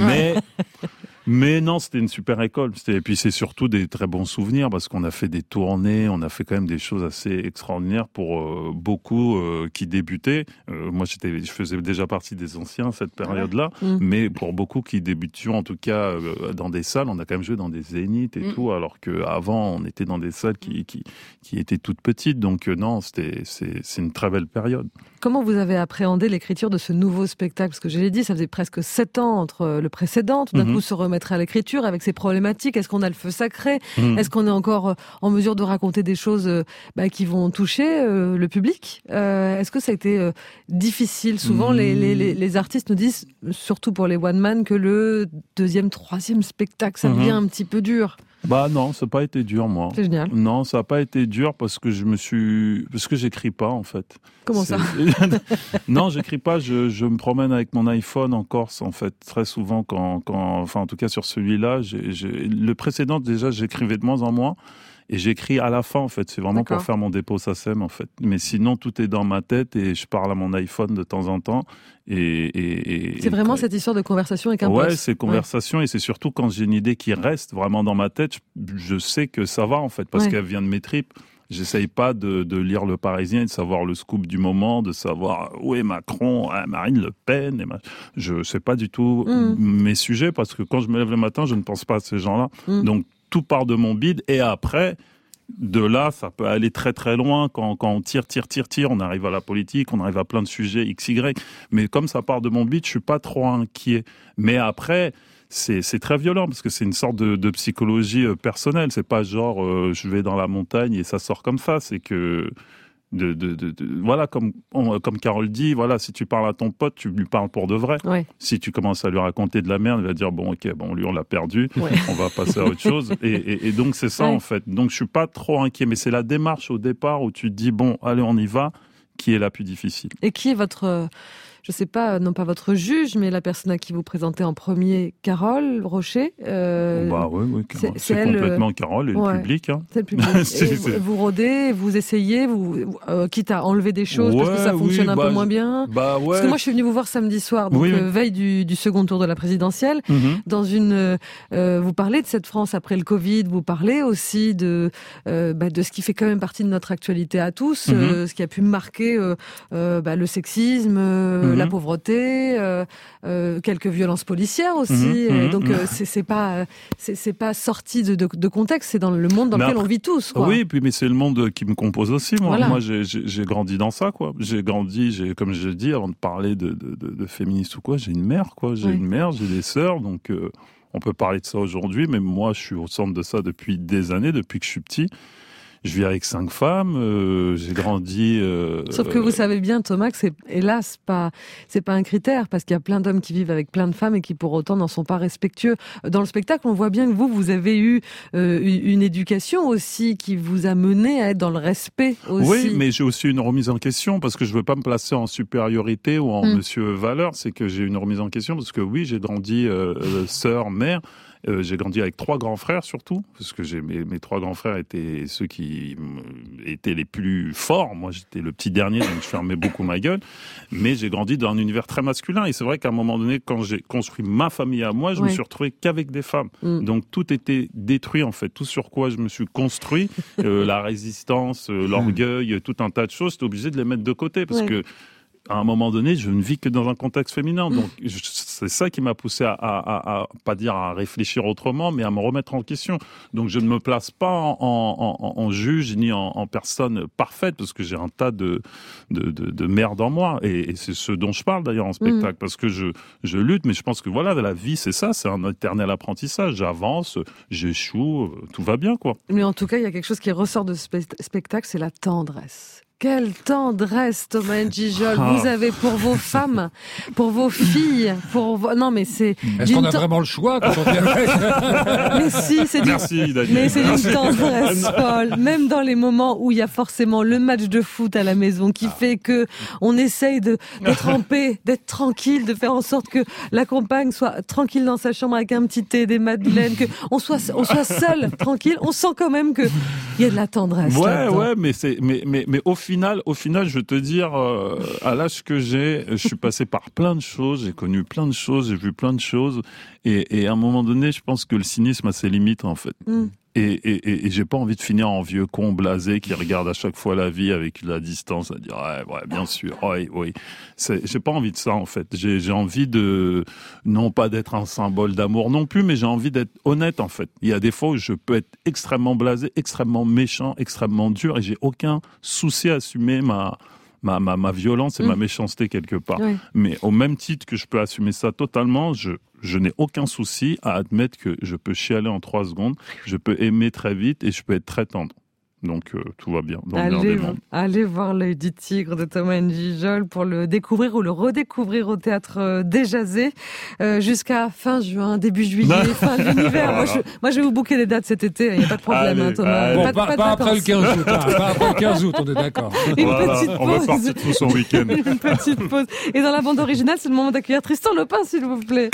Mais non, c'était une super école. Et puis c'est surtout des très bons souvenirs, parce qu'on a fait des tournées, on a fait quand même des choses assez extraordinaires pour beaucoup qui débutaient. Moi, je faisais déjà partie des anciens à cette période-là, mais pour beaucoup qui débutions, en tout cas dans des salles, on a quand même joué dans des zéniths et tout, alors qu'avant on était dans des salles qui étaient toutes petites. Donc non, c'est une très belle période. Comment vous avez appréhendé l'écriture de ce nouveau spectacle? Parce que je l'ai dit, ça faisait presque 7 ans entre le précédent, tout d'un coup se remettre à l'écriture avec ses problématiques. Est-ce qu'on a le feu sacré? Est-ce qu'on est encore en mesure de raconter des choses qui vont toucher le public? Est-ce que ça a été difficile? Souvent, les artistes nous disent, surtout pour les one-man, que le 2e, 3e spectacle, ça devient un petit peu dur. Non, ça n'a pas été dur, moi. C'est génial. Non, ça n'a pas été dur parce que j'écris pas, en fait. Comment ça? Non, j'écris pas, je me promène avec mon iPhone en Corse, en fait, très souvent enfin, en tout cas sur celui-là, le précédent, déjà, j'écrivais de moins en moins. Et j'écris à la fin, en fait. C'est vraiment pour faire mon dépôt SACEM, en fait. Mais sinon, tout est dans ma tête et je parle à mon iPhone de temps en temps. C'est vraiment cette histoire de conversation avec un pote. Ouais, c'est conversation et c'est surtout quand j'ai une idée qui reste vraiment dans ma tête, je sais que ça va, en fait, parce qu'elle vient de mes tripes. J'essaye pas de lire Le Parisien et de savoir le scoop du moment, de savoir où est Macron, Marine Le Pen. Je sais pas du tout mes sujets, parce que quand je me lève le matin, je ne pense pas à ces gens-là. Donc, tout part de mon bide, et après, de là, ça peut aller très très loin. Quand on tire, on arrive à la politique, on arrive à plein de sujets X, Y. Mais comme ça part de mon bide, je suis pas trop inquiet. Mais après, c'est très violent, parce que c'est une sorte de psychologie personnelle. C'est pas genre, je vais dans la montagne et ça sort comme ça. C'est que voilà, comme Carole dit, voilà, si tu parles à ton pote, tu lui parles pour de vrai. Si tu commences à lui raconter de la merde, il va dire lui on l'a perdu, on va passer à autre chose. Et donc c'est ça en fait. Donc je suis pas trop inquiet, mais c'est la démarche au départ où tu te dis allez, on y va, qui est la plus difficile. Et qui est votre je sais pas, non pas votre juge, mais la personne à qui vous présentez en premier, Carole Rocher. Oui, c'est complètement Carole et le public. Hein. C'est le public. Vous rôdez, vous essayez, quitte à enlever des choses parce que ça fonctionne un peu moins bien. Parce que moi, je suis venue vous voir samedi soir, donc veille du second tour de la présidentielle. Dans vous parlez de cette France après le Covid, vous parlez aussi de ce qui fait quand même partie de notre actualité à tous, ce qui a pu marquer le sexisme, la pauvreté, quelques violences policières aussi. Donc c'est pas sorti de contexte, c'est dans le monde dans lequel on vit tous, quoi. Oui, mais c'est le monde qui me compose aussi. Moi, j'ai grandi dans ça, quoi. Comme je dis, avant de parler de féministe ou quoi, j'ai une mère, quoi. J'ai une mère, j'ai des sœurs, donc on peut parler de ça aujourd'hui, mais moi, je suis au centre de ça depuis des années, depuis que je suis petit. Je vis avec 5 femmes, j'ai grandi... Sauf que vous savez bien, Thomas, que c'est hélas c'est pas un critère, parce qu'il y a plein d'hommes qui vivent avec plein de femmes et qui pour autant n'en sont pas respectueux. Dans le spectacle, on voit bien que vous avez eu une éducation aussi qui vous a mené à être dans le respect aussi. Oui, mais j'ai aussi une remise en question, parce que je veux pas me placer en supériorité ou en monsieur valeur, c'est que j'ai une remise en question, parce que oui, j'ai grandi sœur, mère. J'ai grandi avec 3 grands frères surtout, parce que mes 3 grands frères étaient ceux qui étaient les plus forts. Moi, j'étais le petit dernier, donc je fermais beaucoup ma gueule. Mais j'ai grandi dans un univers très masculin. Et c'est vrai qu'à un moment donné, quand j'ai construit ma famille à moi, je me suis retrouvé qu'avec des femmes. Donc tout était détruit en fait. Tout sur quoi je me suis construit, la résistance, l'orgueil, tout un tas de choses, j'étais obligé de les mettre de côté parce que à un moment donné, je ne vis que dans un contexte féminin. Donc, c'est ça qui m'a poussé à pas dire à réfléchir autrement, mais à me remettre en question. Donc, je ne me place pas en juge ni en personne parfaite, parce que j'ai un tas de merde en moi. Et c'est ce dont je parle d'ailleurs en spectacle, parce que je lutte, mais je pense que voilà, la vie, c'est ça, c'est un éternel apprentissage. J'avance, j'échoue, tout va bien, quoi. Mais en tout cas, il y a quelque chose qui ressort de ce spectacle, c'est la tendresse. Quelle tendresse, Thomas N'Gijol, vous avez pour vos femmes, pour vos filles, non mais c'est... Est-ce qu'on a vraiment le choix quand on vient avec Mais si, c'est Merci, Daniel. Mais c'est une tendresse folle, même dans les moments où il y a forcément le match de foot à la maison qui fait que on essaye d'être en paix, d'être tranquille, de faire en sorte que la compagne soit tranquille dans sa chambre avec un petit thé, des madeleines, que on soit seul, tranquille. On sent quand même que il y a de la tendresse. Ouais, mais au final, je veux te dire, à l'âge que j'ai, je suis passé par plein de choses, j'ai connu plein de choses, j'ai vu plein de choses, et à un moment donné, je pense que le cynisme a ses limites, en fait. Et j'ai pas envie de finir en vieux con blasé qui regarde à chaque fois la vie avec la distance, à dire ouais, bien sûr, oui. J'ai pas envie de ça, en fait. J'ai envie non pas d'être un symbole d'amour non plus, mais j'ai envie d'être honnête, en fait. Il y a des fois où je peux être extrêmement blasé, extrêmement méchant, extrêmement dur, et j'ai aucun souci à assumer ma violence et ma méchanceté quelque part. Oui. Mais au même titre que je peux assumer ça totalement, je n'ai aucun souci à admettre que je peux chialer en 3 secondes, je peux aimer très vite et je peux être très tendre. Donc tout va bien dans le meilleur des mondes. Allez voir L'œil du tigre de Thomas N'Gijol pour le découvrir ou le redécouvrir au théâtre Déjazé jusqu'à fin juin, début juillet, fin de l'univers. Moi je vais vous booker des dates cet été, il n'y a pas de problème, Thomas. Bon, pas après le 15 août, pas après le 15 août, on est d'accord. Petite pause. On va partir tous son week-end. Une petite pause. Et dans la bande originale, c'est le moment d'accueillir Tristan Lopin, s'il vous plaît.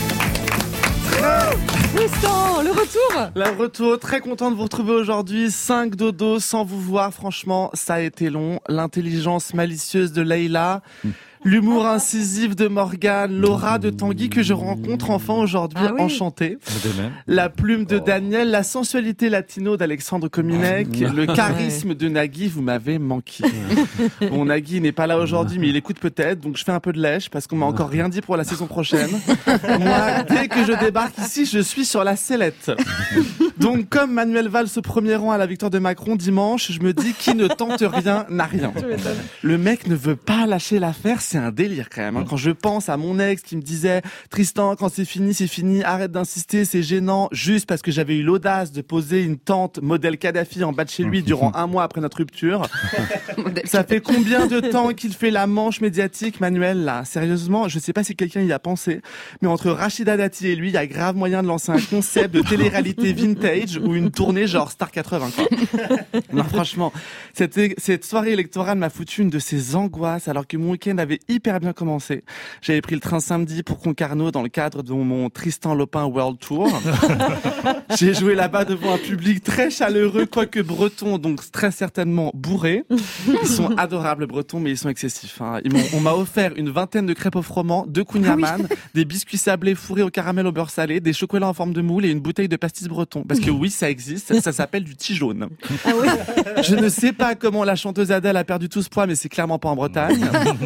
Tristan, le retour. Le retour, très content de vous retrouver aujourd'hui. 5 dodos sans vous voir, franchement, ça a été long. L'intelligence malicieuse de Leïla, l'humour incisif de Morgane, l'aura de Tanguy que je rencontre enfin aujourd'hui, enchanté. La plume de Daniel, la sensualité latino d'Alexandre Kominek, le charisme de Nagui, vous m'avez manqué. Bon, Nagui n'est pas là aujourd'hui, mais il écoute peut-être, donc je fais un peu de lèche parce qu'on m'a encore rien dit pour la saison prochaine. Moi, dès que je débarque ici, je suis sur la sellette. Donc, comme Manuel Valls au premier rang à la victoire de Macron dimanche, je me dis qui ne tente rien n'a rien. Le mec ne veut pas lâcher l'affaire. C'est un délire quand même. Quand je pense à mon ex qui me disait Tristan, quand c'est fini, arrête d'insister, c'est gênant, juste parce que j'avais eu l'audace de poser une tente modèle Kadhafi en bas de chez lui durant 1 mois après notre rupture. Ça fait combien de temps qu'il fait la manche médiatique, Manuel, là? Sérieusement, je sais pas si quelqu'un y a pensé, mais entre Rachida Dati et lui, il y a grave moyen de lancer un concept de télé-réalité vintage ou une tournée genre Star 80, quoi. Non, franchement, cette soirée électorale m'a foutu une de ces angoisses alors que mon week-end avait hyper bien commencé. J'avais pris le train samedi pour Concarneau dans le cadre de mon Tristan Lopin World Tour. J'ai joué là-bas devant un public très chaleureux, quoique breton, donc très certainement bourré. Ils sont adorables bretons, mais ils sont excessifs. Hein. On m'a offert une 20aine de crêpes au froment, 2 kouign-amann, des biscuits sablés fourrés au caramel au beurre salé, des chocolats en forme de moule et une bouteille de pastis breton. Parce que oui, ça existe, ça s'appelle du thé jaune. Je ne sais pas comment la chanteuse Adèle a perdu tout ce poids, mais c'est clairement pas en Bretagne.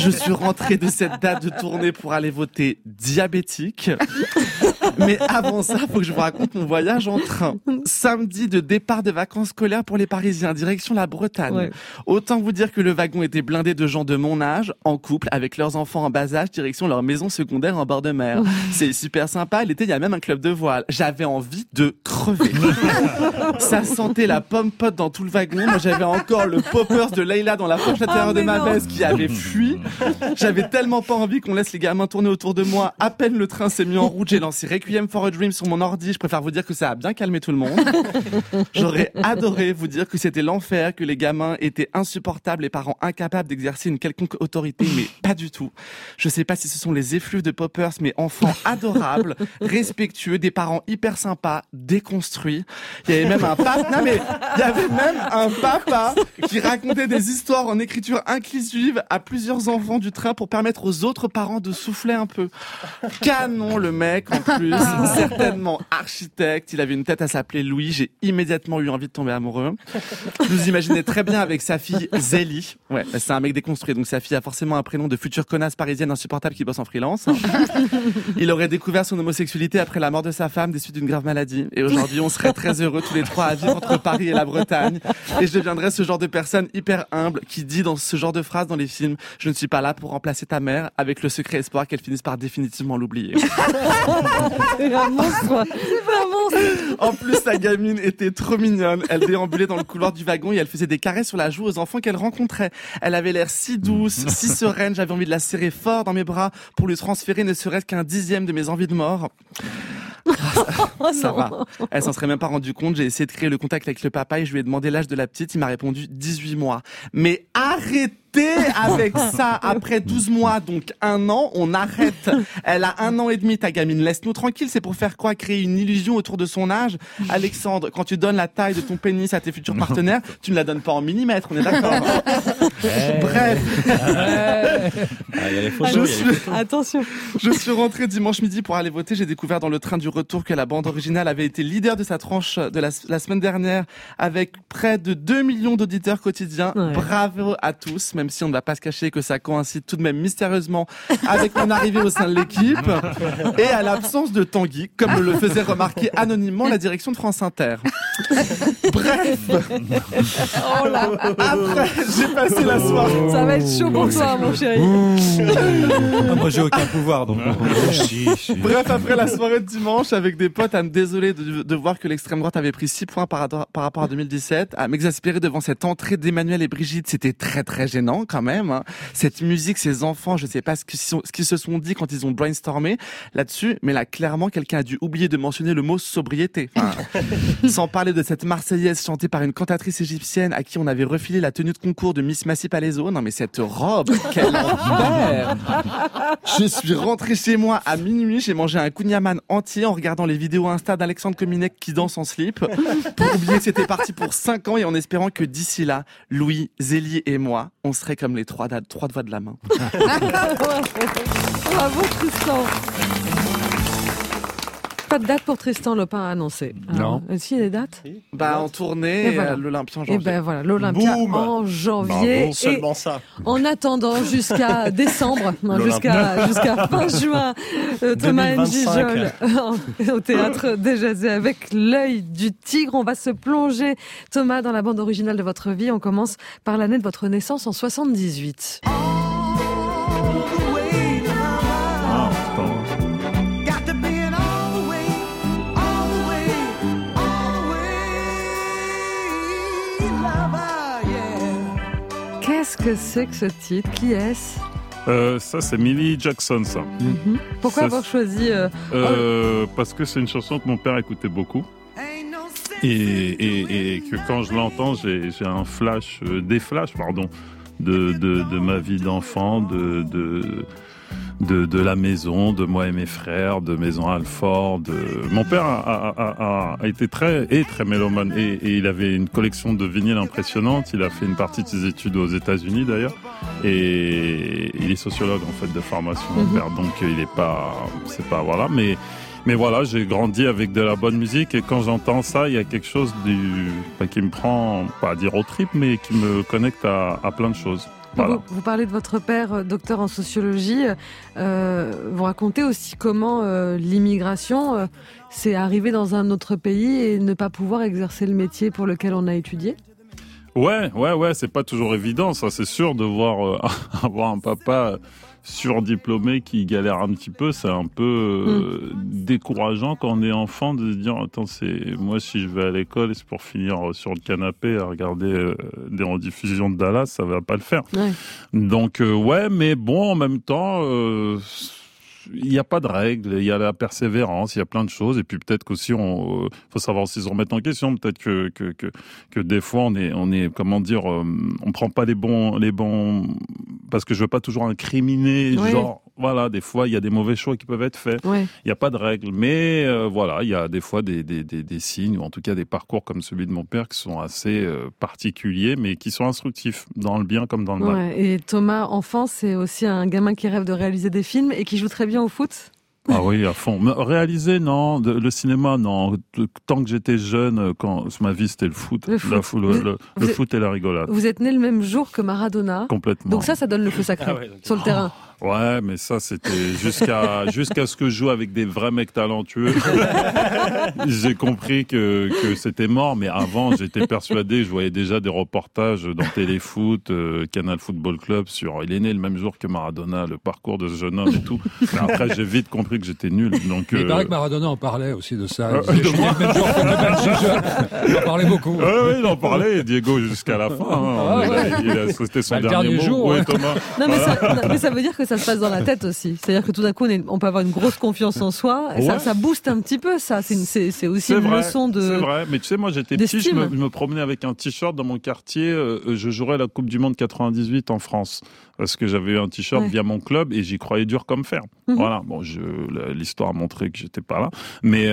Je suis rentré de cette date de tournée pour aller voter diabétique. Mais avant ça, faut que je vous raconte mon voyage en train. Samedi de départ de vacances scolaires pour les Parisiens, direction la Bretagne. Ouais. Autant vous dire que le wagon était blindé de gens de mon âge, en couple, avec leurs enfants en bas âge, direction leur maison secondaire en bord de mer. C'est super sympa. L'été, il y a même un club de voile. J'avais envie de crever. Ça sentait la pomme pote dans tout le wagon. Moi, j'avais encore le poppers de Leïla dans la poche intérieure de ma veste qui avait fui. J'avais tellement pas envie qu'on laisse les gamins tourner autour de moi. À peine le train s'est mis en route, j'ai lancé Requiem for a Dream sur mon ordi. Je préfère vous dire que ça a bien calmé tout le monde. J'aurais adoré vous dire que c'était l'enfer, que les gamins étaient insupportables, les parents incapables d'exercer une quelconque autorité, mais pas du tout. Je sais pas si ce sont les effluves de poppers, mais enfants adorables, respectueux, des parents hyper sympas, déconstruits. Il y avait même un papa qui racontait des histoires en écriture inclusive à plusieurs enfants du train pour permettre aux autres parents de souffler un peu. Canon le mec en plus, certainement architecte, il avait une tête à s'appeler Louis, j'ai immédiatement eu envie de tomber amoureux. Je vous imaginais très bien avec sa fille Zélie. Ouais, c'est un mec déconstruit, donc sa fille a forcément un prénom de future connasse parisienne insupportable qui bosse en freelance. Il aurait découvert son homosexualité après la mort de sa femme des suites d'une grave maladie. Et aujourd'hui, on serait très heureux tous les trois à vivre entre Paris et la Bretagne. Et je deviendrais ce genre de personne hyper humble qui dit dans ce genre de phrase dans les films « Je ne suis pas là pour remplacer ta mère » avec le secret espoir qu'elle finisse par définitivement l'oublier. C'est vraiment ça. C'est vraiment. En plus, la gamine était trop mignonne. Elle déambulait dans le couloir du wagon et elle faisait des caresses sur la joue aux enfants qu'elle rencontrait. Elle avait l'air si douce, si sereine. J'avais envie de la serrer fort dans mes bras pour lui transférer ne serait-ce qu'un dixième de mes envies de mort. Ça va. Elle s'en serait même pas rendue compte. J'ai essayé de créer le contact avec le papa et je lui ai demandé l'âge de la petite. Il m'a répondu 18 mois. Mais arrêtez avec ça. Après 12 mois, donc 1 an, on arrête. Elle a 1 an et demi, ta gamine. Laisse-nous tranquille. C'est pour faire quoi? Créer une illusion autour de son âge? Alexandre, quand tu donnes la taille de ton pénis à tes futurs partenaires, tu ne la donnes pas en millimètres. On est d'accord? Bref. Attention. Je suis rentré dimanche midi pour aller voter. J'ai découvert dans le train du retour que la bande originale avait été leader de sa tranche de la semaine dernière avec près de 2 millions d'auditeurs quotidiens. Ouais. Bravo à tous, même si on ne va pas se cacher que ça coïncide tout de même mystérieusement avec mon arrivée au sein de l'équipe et à l'absence de Tanguy, comme me le faisait remarquer anonymement la direction de France Inter. Bref. Oh là. Après, j'ai passé la soirée. Ça va être chaud pour toi, mon chéri. Moi, j'ai aucun pouvoir, donc. Bref, après la soirée de dimanche, avec des potes, à me désoler de voir que l'extrême droite avait pris 6 points par rapport à 2017, à m'exaspérer devant cette entrée d'Emmanuel et Brigitte, c'était très très gênant quand même. Hein. Cette musique, ces enfants, je sais pas ce qu'ils se sont dit quand ils ont brainstormé là-dessus, mais là clairement quelqu'un a dû oublier de mentionner le mot sobriété. Enfin, sans parler de cette Marseillaise chantée par une cantatrice égyptienne à qui on avait refilé la tenue de concours de Miss Massy Palaiso. Non mais cette robe, quel enfer. Je suis rentré chez moi à minuit, j'ai mangé un kouign-amann entier en regardant les vidéos Insta d'Alexandre Kominek qui danse en slip, pour oublier que c'était parti pour 5 ans et en espérant que d'ici là, Louis, Zélie et moi, on serait comme les trois doigts de la main. Bravo Tristan. Pas de date pour Tristan Lopin à annoncer. Non. Est-ce qu'il y a des dates? En tournée, voilà. l'Olympia en janvier. Et ben voilà, l'Olympia en janvier. Bravo, seulement ça. En attendant jusqu'à décembre, jusqu'à fin juin, Thomas N'Gijol au théâtre Déjazé avec l'œil du tigre. On va se plonger, Thomas, dans la bande originale de votre vie. On commence par l'année de votre naissance en 78. Qu'est-ce que c'est que ce titre? Qui est-ce? Ça, c'est Millie Jackson, ça. Mm-hmm. Pourquoi avoir choisi Parce que c'est une chanson que mon père écoutait beaucoup. Et que quand je l'entends, j'ai un flash, des flashs, de ma vie d'enfant, de la maison, de moi et mes frères, de Maison Alfort. Mon père a été très mélomane et il avait une collection de vinyles impressionnante. Il a fait une partie de ses études aux États-Unis d'ailleurs et il est sociologue en fait de formation, mon père. Donc c'est pas voilà, mais voilà, j'ai grandi avec de la bonne musique et quand j'entends ça, il y a quelque chose qui me prend, pas à dire au trip, mais qui me connecte à plein de choses. Voilà. Vous parlez de votre père, docteur en sociologie. Vous racontez aussi comment l'immigration, c'est arriver dans un autre pays et ne pas pouvoir exercer le métier pour lequel on a étudié. Ouais, c'est pas toujours évident, ça c'est sûr, de voir avoir un papa surdiplômé qui galère un petit peu, c'est un peu décourageant quand on est enfant de se dire attends, moi si je vais à l'école et c'est pour finir sur le canapé à regarder des rediffusions de Dallas, ça va pas le faire. Ouais. Donc mais bon, en même temps il n'y a pas de règles, il y a la persévérance, il y a plein de choses, et puis peut-être qu'aussi faut savoir aussi se remettre en question, peut-être que des fois on est comment dire, on prend pas les bons, parce que je veux pas toujours incriminer, genre voilà, des fois il y a des mauvais choix qui peuvent être faits, il n'y a pas de règles, mais voilà, il y a des fois des signes, ou en tout cas des parcours comme celui de mon père qui sont assez particuliers, mais qui sont instructifs, dans le bien comme dans le mal. Et Thomas, enfant, c'est aussi un gamin qui rêve de réaliser des films et qui joue très bien au foot. Ah oui, à fond. Réaliser, non. Le cinéma, non. Tant que j'étais jeune, ma vie, c'était le foot. Le foot et la rigolade. Vous êtes né le même jour que Maradona. Complètement. Donc ça donne le feu sacré sur le terrain. Ouais, mais ça, c'était jusqu'à ce que je joue avec des vrais mecs talentueux. J'ai compris que c'était mort, mais avant, j'étais persuadé, je voyais déjà des reportages dans Téléfoot, Canal Football Club il est né le même jour que Maradona, le parcours de ce jeune homme et tout. Mais après, j'ai vite compris que j'étais nul. Donc, il paraît que Maradona en parlait aussi de ça. Il en parlait beaucoup. Oui, il en parlait, Diego, jusqu'à la fin. C'était son dernier mot. Jour, ouais, Thomas. Non, mais ça veut dire que ça se passe dans la tête aussi. C'est-à-dire que tout d'un coup, on peut avoir une grosse confiance en soi. Et ça booste un petit peu, ça. C'est aussi une leçon de. C'est vrai. Mais tu sais, moi, j'étais petit, je me promenais avec un t-shirt dans mon quartier. Je jouerais la Coupe du Monde 98 en France. Parce que j'avais eu un t-shirt via mon club et j'y croyais dur comme fer. Voilà. Bon, l'histoire a montré que j'étais pas là. Mais,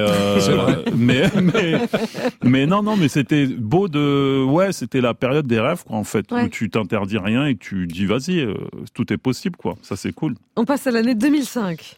mais non, mais c'était beau c'était la période des rêves, quoi, en fait. Où tu t'interdis rien et tu dis, vas-y, tout est possible, quoi. Ça, c'est cool. On passe à l'année 2005.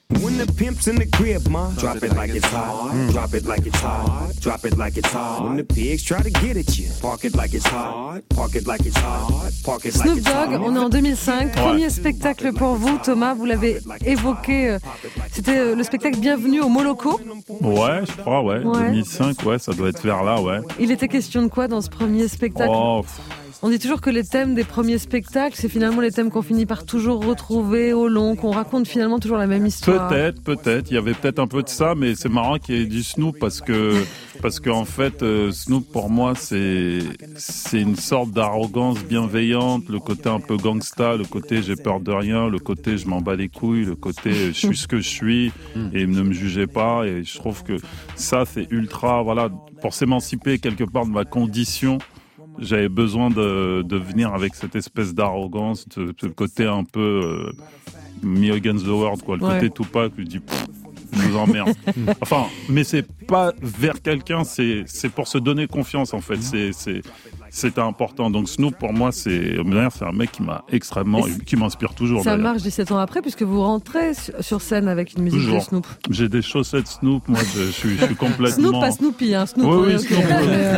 Snoop Dogg, on est en 2005. Premier spectacle pour vous, Thomas, vous l'avez évoqué, c'était le spectacle Bienvenue au Moloko. Ouais, je crois, 2005, ça doit être vers là, Il était question de quoi dans ce premier spectacle ? On dit toujours que les thèmes des premiers spectacles, c'est finalement les thèmes qu'on finit par toujours retrouver au long, qu'on raconte finalement toujours la même histoire. Peut-être. Il y avait peut-être un peu de ça, mais c'est marrant qu'il y ait du Snoop parce que en fait, Snoop pour moi c'est une sorte d'arrogance bienveillante, le côté un peu gangsta, le côté j'ai peur de rien, le côté je m'en bats les couilles, le côté je suis ce que je suis et ne me jugez pas. Et je trouve que ça c'est ultra, pour s'émanciper quelque part de ma condition. J'avais besoin de venir avec cette espèce d'arrogance, de côté un peu me against the world, quoi. Le côté Tupac, je dis, je nous emmerde. Enfin, mais c'est pas vers quelqu'un, c'est pour se donner confiance, en fait. C'était important. Donc Snoop, pour moi, c'est un mec qui m'a qui m'inspire toujours. Ça marche 17 ans après, puisque vous rentrez sur scène avec une musique de Snoop. J'ai des chaussettes Snoop, moi, je suis complètement... Snoop, pas Snoopy, hein. Snoop. Oui, Snoop.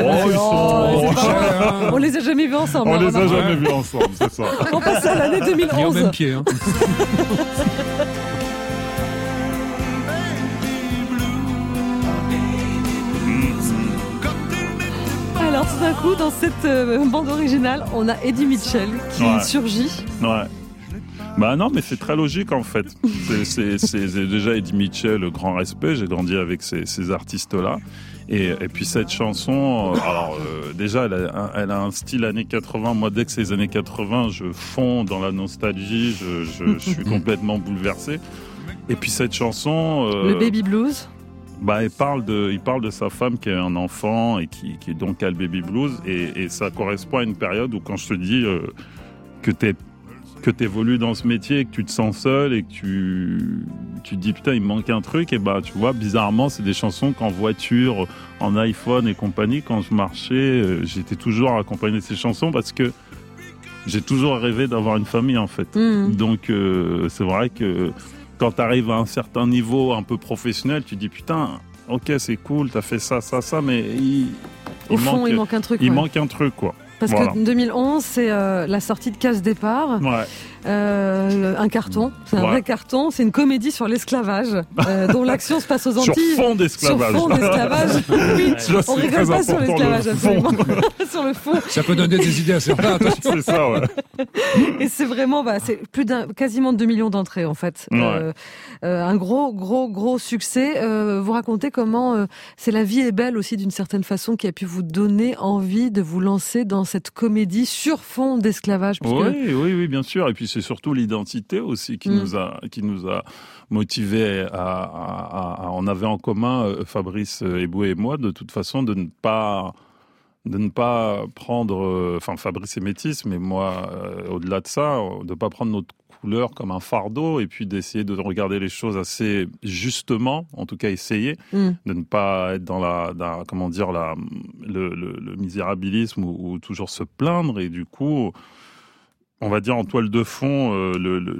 On les a jamais vus ensemble. On les a jamais vus ensemble, c'est ça. On passe à l'année 2011. Et au même pied, hein. Alors tout d'un coup, dans cette bande originale, on a Eddie Mitchell qui surgit. Ouais. Bah non, mais c'est très logique en fait. C'est déjà Eddie Mitchell, le grand respect. J'ai grandi avec ces artistes-là. Et puis cette chanson, déjà, elle a un style années 80. Moi, dès que c'est les années 80, je fonds dans la nostalgie. Je suis complètement bouleversé. Et puis cette chanson, le baby blues. Il parle de sa femme qui a un enfant et qui donc a le baby blues et ça correspond à une période où quand je te dis que t'évolues dans ce métier et que tu te sens seul et que tu te dis putain il me manque un truc et tu vois bizarrement c'est des chansons qu'en voiture, en iPhone et compagnie quand je marchais j'étais toujours accompagné de ces chansons parce que j'ai toujours rêvé d'avoir une famille en fait. Donc c'est vrai que quand tu arrives à un certain niveau un peu professionnel, tu dis putain, ok c'est cool, t'as fait ça, mais il manque un truc. Il manque un truc quoi. Parce que 2011, c'est la sortie de Casse Départ. Ouais. Un carton, c'est un vrai carton, c'est une comédie sur l'esclavage, dont l'action se passe aux Antilles. Sur fond d'esclavage. Sur fond d'esclavage. Oui, on rigole pas sur l'esclavage, absolument. Sur le fond. Ça peut donner des idées à certains, attention. C'est ça, ouais. Et c'est vraiment, c'est quasiment 2 millions d'entrées, en fait. Ouais. Un gros succès. Vous racontez comment c'est La vie est belle aussi, d'une certaine façon, qui a pu vous donner envie de vous lancer dans cette comédie sur fond d'esclavage. Oui, bien sûr. Et puis c'est surtout l'identité aussi qui nous a motivés on avait en commun, Fabrice Eboué et moi, de toute façon, de ne pas prendre, Fabrice est métis, mais moi, au-delà de ça, de pas prendre notre couleur comme un fardeau et puis d'essayer de regarder les choses assez justement, en tout cas essayer, de ne pas être dans le misérabilisme ou toujours se plaindre. Et du coup, on va dire en toile de fond,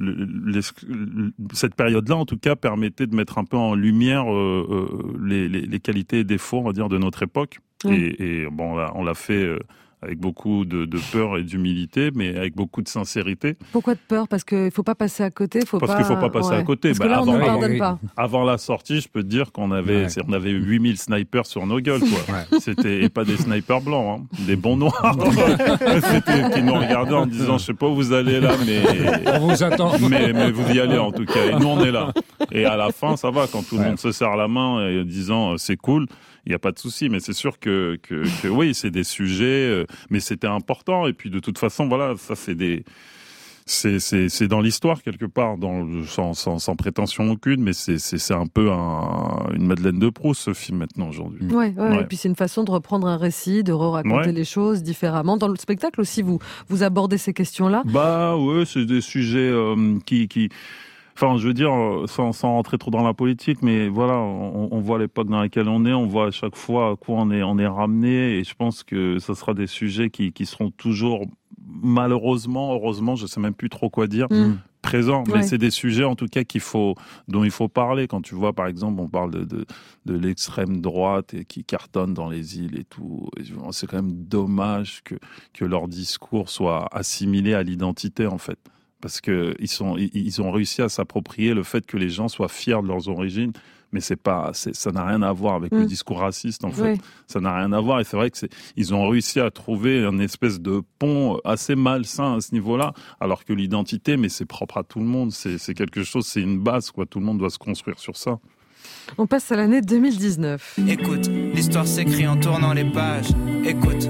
cette période-là, en tout cas, permettait de mettre un peu en lumière les qualités et défauts, on va dire, de notre époque. Et on l'a fait avec beaucoup de peur et d'humilité, mais avec beaucoup de sincérité. Pourquoi de peur ? Parce qu'il ne faut pas passer à côté. Parce qu'il ne faut pas passer à côté. Parce que là, on ne pardonne pas. Avant la sortie, je peux te dire qu'on avait 8000 snipers sur nos gueules, quoi. C'était, et pas des snipers blancs, hein, des bons noirs. C'était qui nous regardaient en disant, je sais pas où vous allez là, mais on vous attend. Mais vous y allez en tout cas. Et nous, on est là. Et à la fin, ça va quand tout le monde se serre la main et disant, c'est cool. Il n'y a pas de souci, mais c'est sûr que oui, c'est des sujets, mais c'était important. Et puis de toute façon, voilà, ça c'est dans l'histoire quelque part, sans prétention aucune, mais c'est un peu une Madeleine de Proust, ce film maintenant aujourd'hui. Ouais. Et puis c'est une façon de reprendre un récit, de raconter les choses différemment. Dans le spectacle aussi, vous abordez ces questions-là. Ouais, c'est des sujets qui Enfin, je veux dire, sans rentrer trop dans la politique, mais voilà, on voit l'époque dans laquelle on est, on voit à chaque fois à quoi on est ramené, et je pense que ce sera des sujets qui seront toujours, malheureusement, heureusement, je sais même plus trop quoi dire, présents. Mais c'est des sujets, en tout cas, dont il faut parler. Quand tu vois, par exemple, on parle de l'extrême droite et qui cartonne dans les îles et tout. Et c'est quand même dommage que leur discours soit assimilé à l'identité, en fait. Parce que ils ont réussi à s'approprier le fait que les gens soient fiers de leurs origines, mais ça n'a rien à voir avec le discours raciste, en fait. Ça n'a rien à voir, et c'est vrai que ils ont réussi à trouver une espèce de pont assez malsain à ce niveau-là, alors que l'identité, mais c'est propre à tout le monde, c'est quelque chose, c'est une base, quoi. Tout le monde doit se construire sur ça. On passe à l'année 2019. Écoute, l'histoire s'écrit en tournant les pages. Écoute.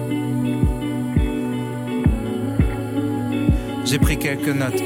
J'ai pris quelques notes.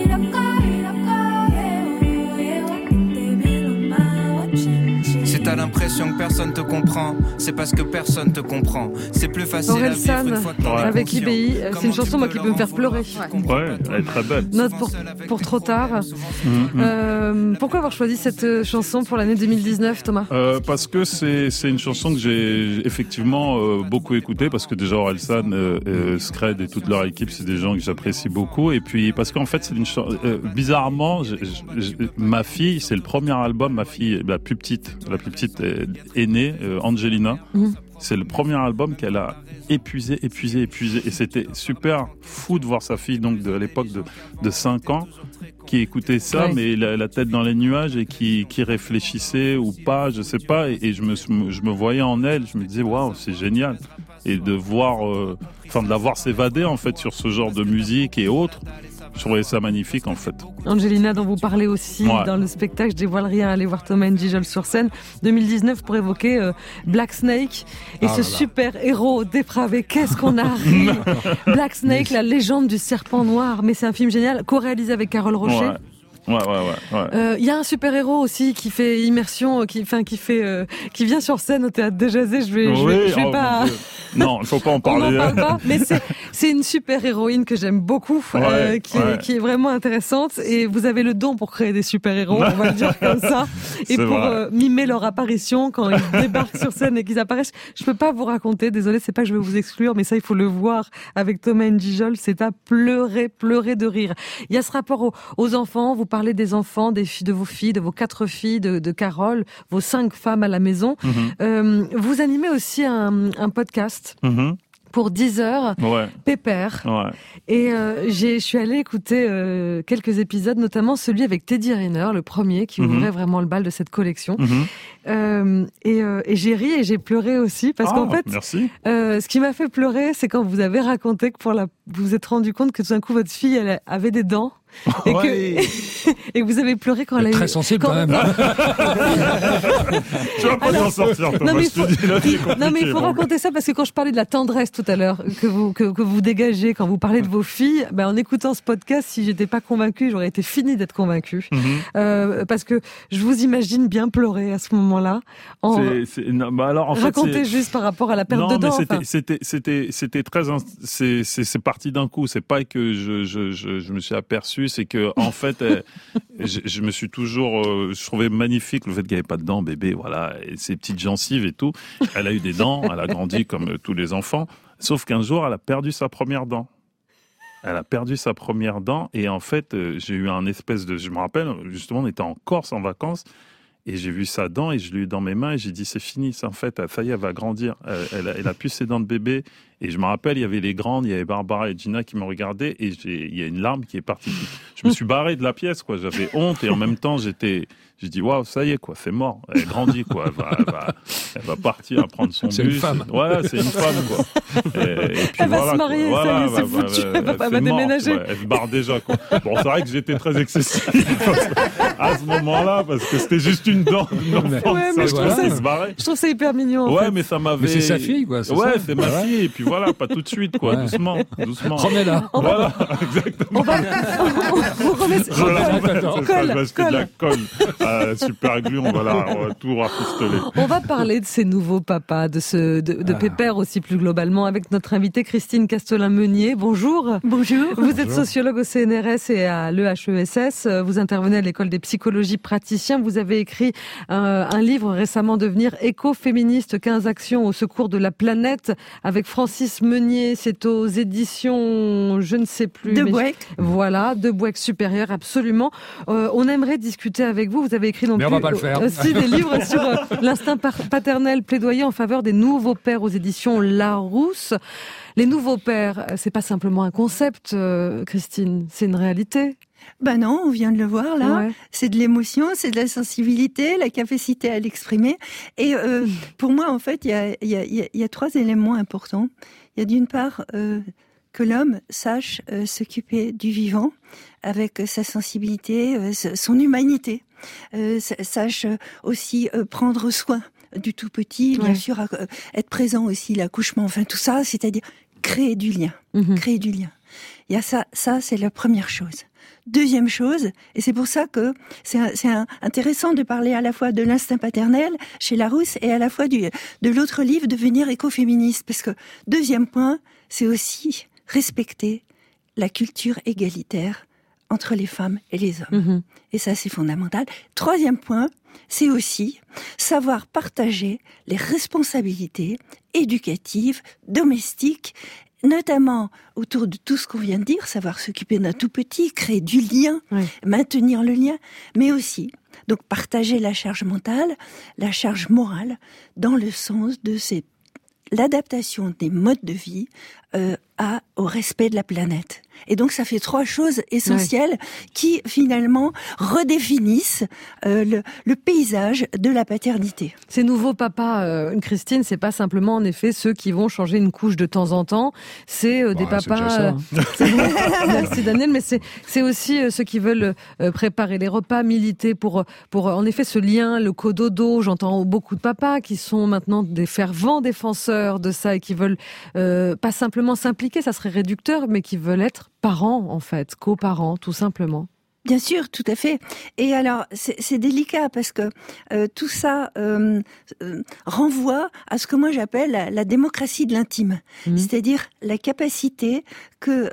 Si t'as l'impression que personne te comprend, c'est parce que personne te comprend. C'est plus facile à vivre une fois que t'en es avec IBI, c'est une chanson qui peut me faire pleurer. Ouais, elle est très belle. Note pour trop tard. Pourquoi avoir choisi cette chanson pour l'année 2019, Thomas ? Parce que c'est une chanson que j'ai effectivement beaucoup écoutée, parce que déjà Orelsan, Scred et toute leur équipe, c'est des gens que j'apprécie beaucoup. Et puis parce qu'en fait, c'est une chanson bizarrement, ma fille, c'est le premier album, ma fille la plus petite est née, Angelina. C'est le premier album qu'elle a épuisé. Et c'était super fou de voir sa fille, donc de l'époque de 5 ans, qui écoutait ça, mais la tête dans les nuages et qui réfléchissait ou pas, je sais pas. Et je me voyais en elle, je me disais, waouh, c'est génial. Et de de la voir s'évader, en fait, sur ce genre de musique et autres. Je trouvais ça magnifique, en fait. Angelina, dont vous parlez aussi dans le spectacle, je dévoile rien, allez voir Thomas N'Gijol sur scène. 2019 pour évoquer Black Snake et super héros dépravé. Qu'est-ce qu'on a ri. Black Snake, la légende du serpent noir. Mais c'est un film génial, co-réalisé avec Carole Rocher. Il y a un super héros aussi qui fait immersion, qui vient sur scène au théâtre de Jazé. Je vais pas. Non, il faut pas en parler. On n'en parle pas, mais c'est une super héroïne que j'aime beaucoup, qui est vraiment intéressante. Et vous avez le don pour créer des super héros, on va le dire comme ça, et pour mimer leur apparition quand ils débarquent sur scène et qu'ils apparaissent. Je peux pas vous raconter, désolé, c'est pas que je vais vous exclure, mais ça il faut le voir avec Thomas N'Gijol. C'est à pleurer de rire. Il y a ce rapport aux enfants. Vous parlez des enfants, de vos filles, de vos 4 filles, de Carole, vos 5 femmes à la maison. Vous animez aussi un podcast pour 10h, Pépère. Ouais. Et je suis allée écouter quelques épisodes, notamment celui avec Teddy Riner, le premier, qui ouvrait vraiment le bal de cette collection. Et j'ai ri et j'ai pleuré aussi, parce qu'en fait, ce qui m'a fait pleurer, c'est quand vous avez raconté que vous vous êtes rendu compte que tout d'un coup, votre fille, elle avait des dents. Et que vous avez pleuré quand elle a eu... Très sensible quand même. Tu vas pas t'en sortir, Thomas. Non, mais il faut raconter ça parce que quand je parlais de la tendresse tout à l'heure que vous dégagez quand vous parlez de vos filles, en écoutant ce podcast, si j'étais pas convaincue, j'aurais été finie d'être convaincue. Parce que je vous imagine bien pleurer à ce moment-là. Racontez juste par rapport à la perte de dents. C'était très... C'est parti d'un coup. C'est pas que je me suis aperçu, c'est que en fait, je me suis toujours, je trouvais magnifique le fait qu'elle n'avait pas de dents, bébé, voilà, et ses petites gencives et tout. Elle a eu des dents, elle a grandi comme tous les enfants, sauf qu'un jour, elle a perdu sa première dent. Elle a perdu sa première dent et en fait, j'ai eu un espèce de, je me rappelle, justement, on était en Corse en vacances. Et j'ai vu sa dent et je l'ai eu dans mes mains et j'ai dit c'est fini, ça en fait, ça y est, elle va grandir. Elle a plus ses dents de bébé. Et je me rappelle, il y avait les grandes, il y avait Barbara et Gina qui me regardaient et il y a une larme qui est partie. Je me suis barré de la pièce, quoi. J'avais honte et en même temps, j'ai dit waouh, ça y est, quoi, c'est mort. Elle grandit, quoi. Elle va partir à prendre son bus. C'est une femme. Voilà, c'est une femme, quoi. Et puis elle va se marier, voilà, c'est foutu. Elle va déménager. Elle se barre déjà, quoi. Bon, c'est vrai que j'étais très excessif à ce moment-là parce que c'était juste une dent. Je trouve ça hyper mignon. Ouais, mais ça m'avait. Mais c'est sa fille, quoi. Ouais, c'est ma fille. Et puis voilà, pas tout de suite, quoi. Doucement. Remets-la. Voilà, exactement. On remet colle. De la colle. Super glue, on va tout rafistoler. On va parler de ces nouveaux papas, de Pépère aussi plus globalement, avec notre invitée Christine Castelin-Meunier. Bonjour. Bonjour. Vous êtes sociologue au CNRS et à l'EHESS. Vous intervenez à l'école des psychologies praticiens. Vous avez écrit un livre récemment, Devenir écoféministe, 15 actions au secours de la planète, avec Francis Meunier. C'est aux éditions, je ne sais plus. De Bouec. Voilà, de Bouec supérieur, absolument. On aimerait discuter avec vous. Vous avez écrit mais on va pas le faire. Aussi des livres sur l'instinct paternel, plaidoyer en faveur des nouveaux pères aux éditions Larousse. Les nouveaux pères, c'est pas simplement un concept, Christine, c'est une réalité. Ben non, on vient de le voir là. Ouais. C'est de l'émotion, c'est de la sensibilité, la capacité à l'exprimer. Et pour moi, en fait, il y a trois éléments importants. Il y a d'une part que l'homme sache s'occuper du vivant avec sa sensibilité, son humanité. Sache aussi prendre soin du tout petit, bien sûr, être présent aussi, l'accouchement, enfin tout ça, c'est-à-dire créer du lien. Créer du lien. Il y a ça c'est la première chose. Deuxième chose, et c'est pour ça que c'est intéressant de parler à la fois de l'instinct paternel chez Larousse et à la fois de l'autre livre, Devenir écoféministe, parce que deuxième point, c'est aussi respecter la culture égalitaire entre les femmes et les hommes. Et ça, c'est fondamental. Troisième point, c'est aussi savoir partager les responsabilités éducatives, domestiques, notamment autour de tout ce qu'on vient de dire, savoir s'occuper d'un tout petit, créer du lien, maintenir le lien, mais aussi donc partager la charge mentale, la charge morale, dans le sens de l'adaptation des modes de vie au respect de la planète. Et donc ça fait trois choses essentielles qui finalement redéfinissent le paysage de la paternité. Ces nouveaux papas, Christine, c'est pas simplement en effet ceux qui vont changer une couche de temps en temps, c'est des papas. Merci Daniel, mais c'est aussi ceux qui veulent préparer les repas, militer pour en effet ce lien, le cododo. J'entends beaucoup de papas qui sont maintenant des fervents défenseurs de ça et qui veulent pas simplement s'impliquer, ça serait réducteur, mais qui veulent être parents en fait, coparents tout simplement. Bien sûr, tout à fait. Et alors, c'est délicat parce que tout ça renvoie à ce que moi j'appelle la démocratie de l'intime, c'est-à-dire la capacité que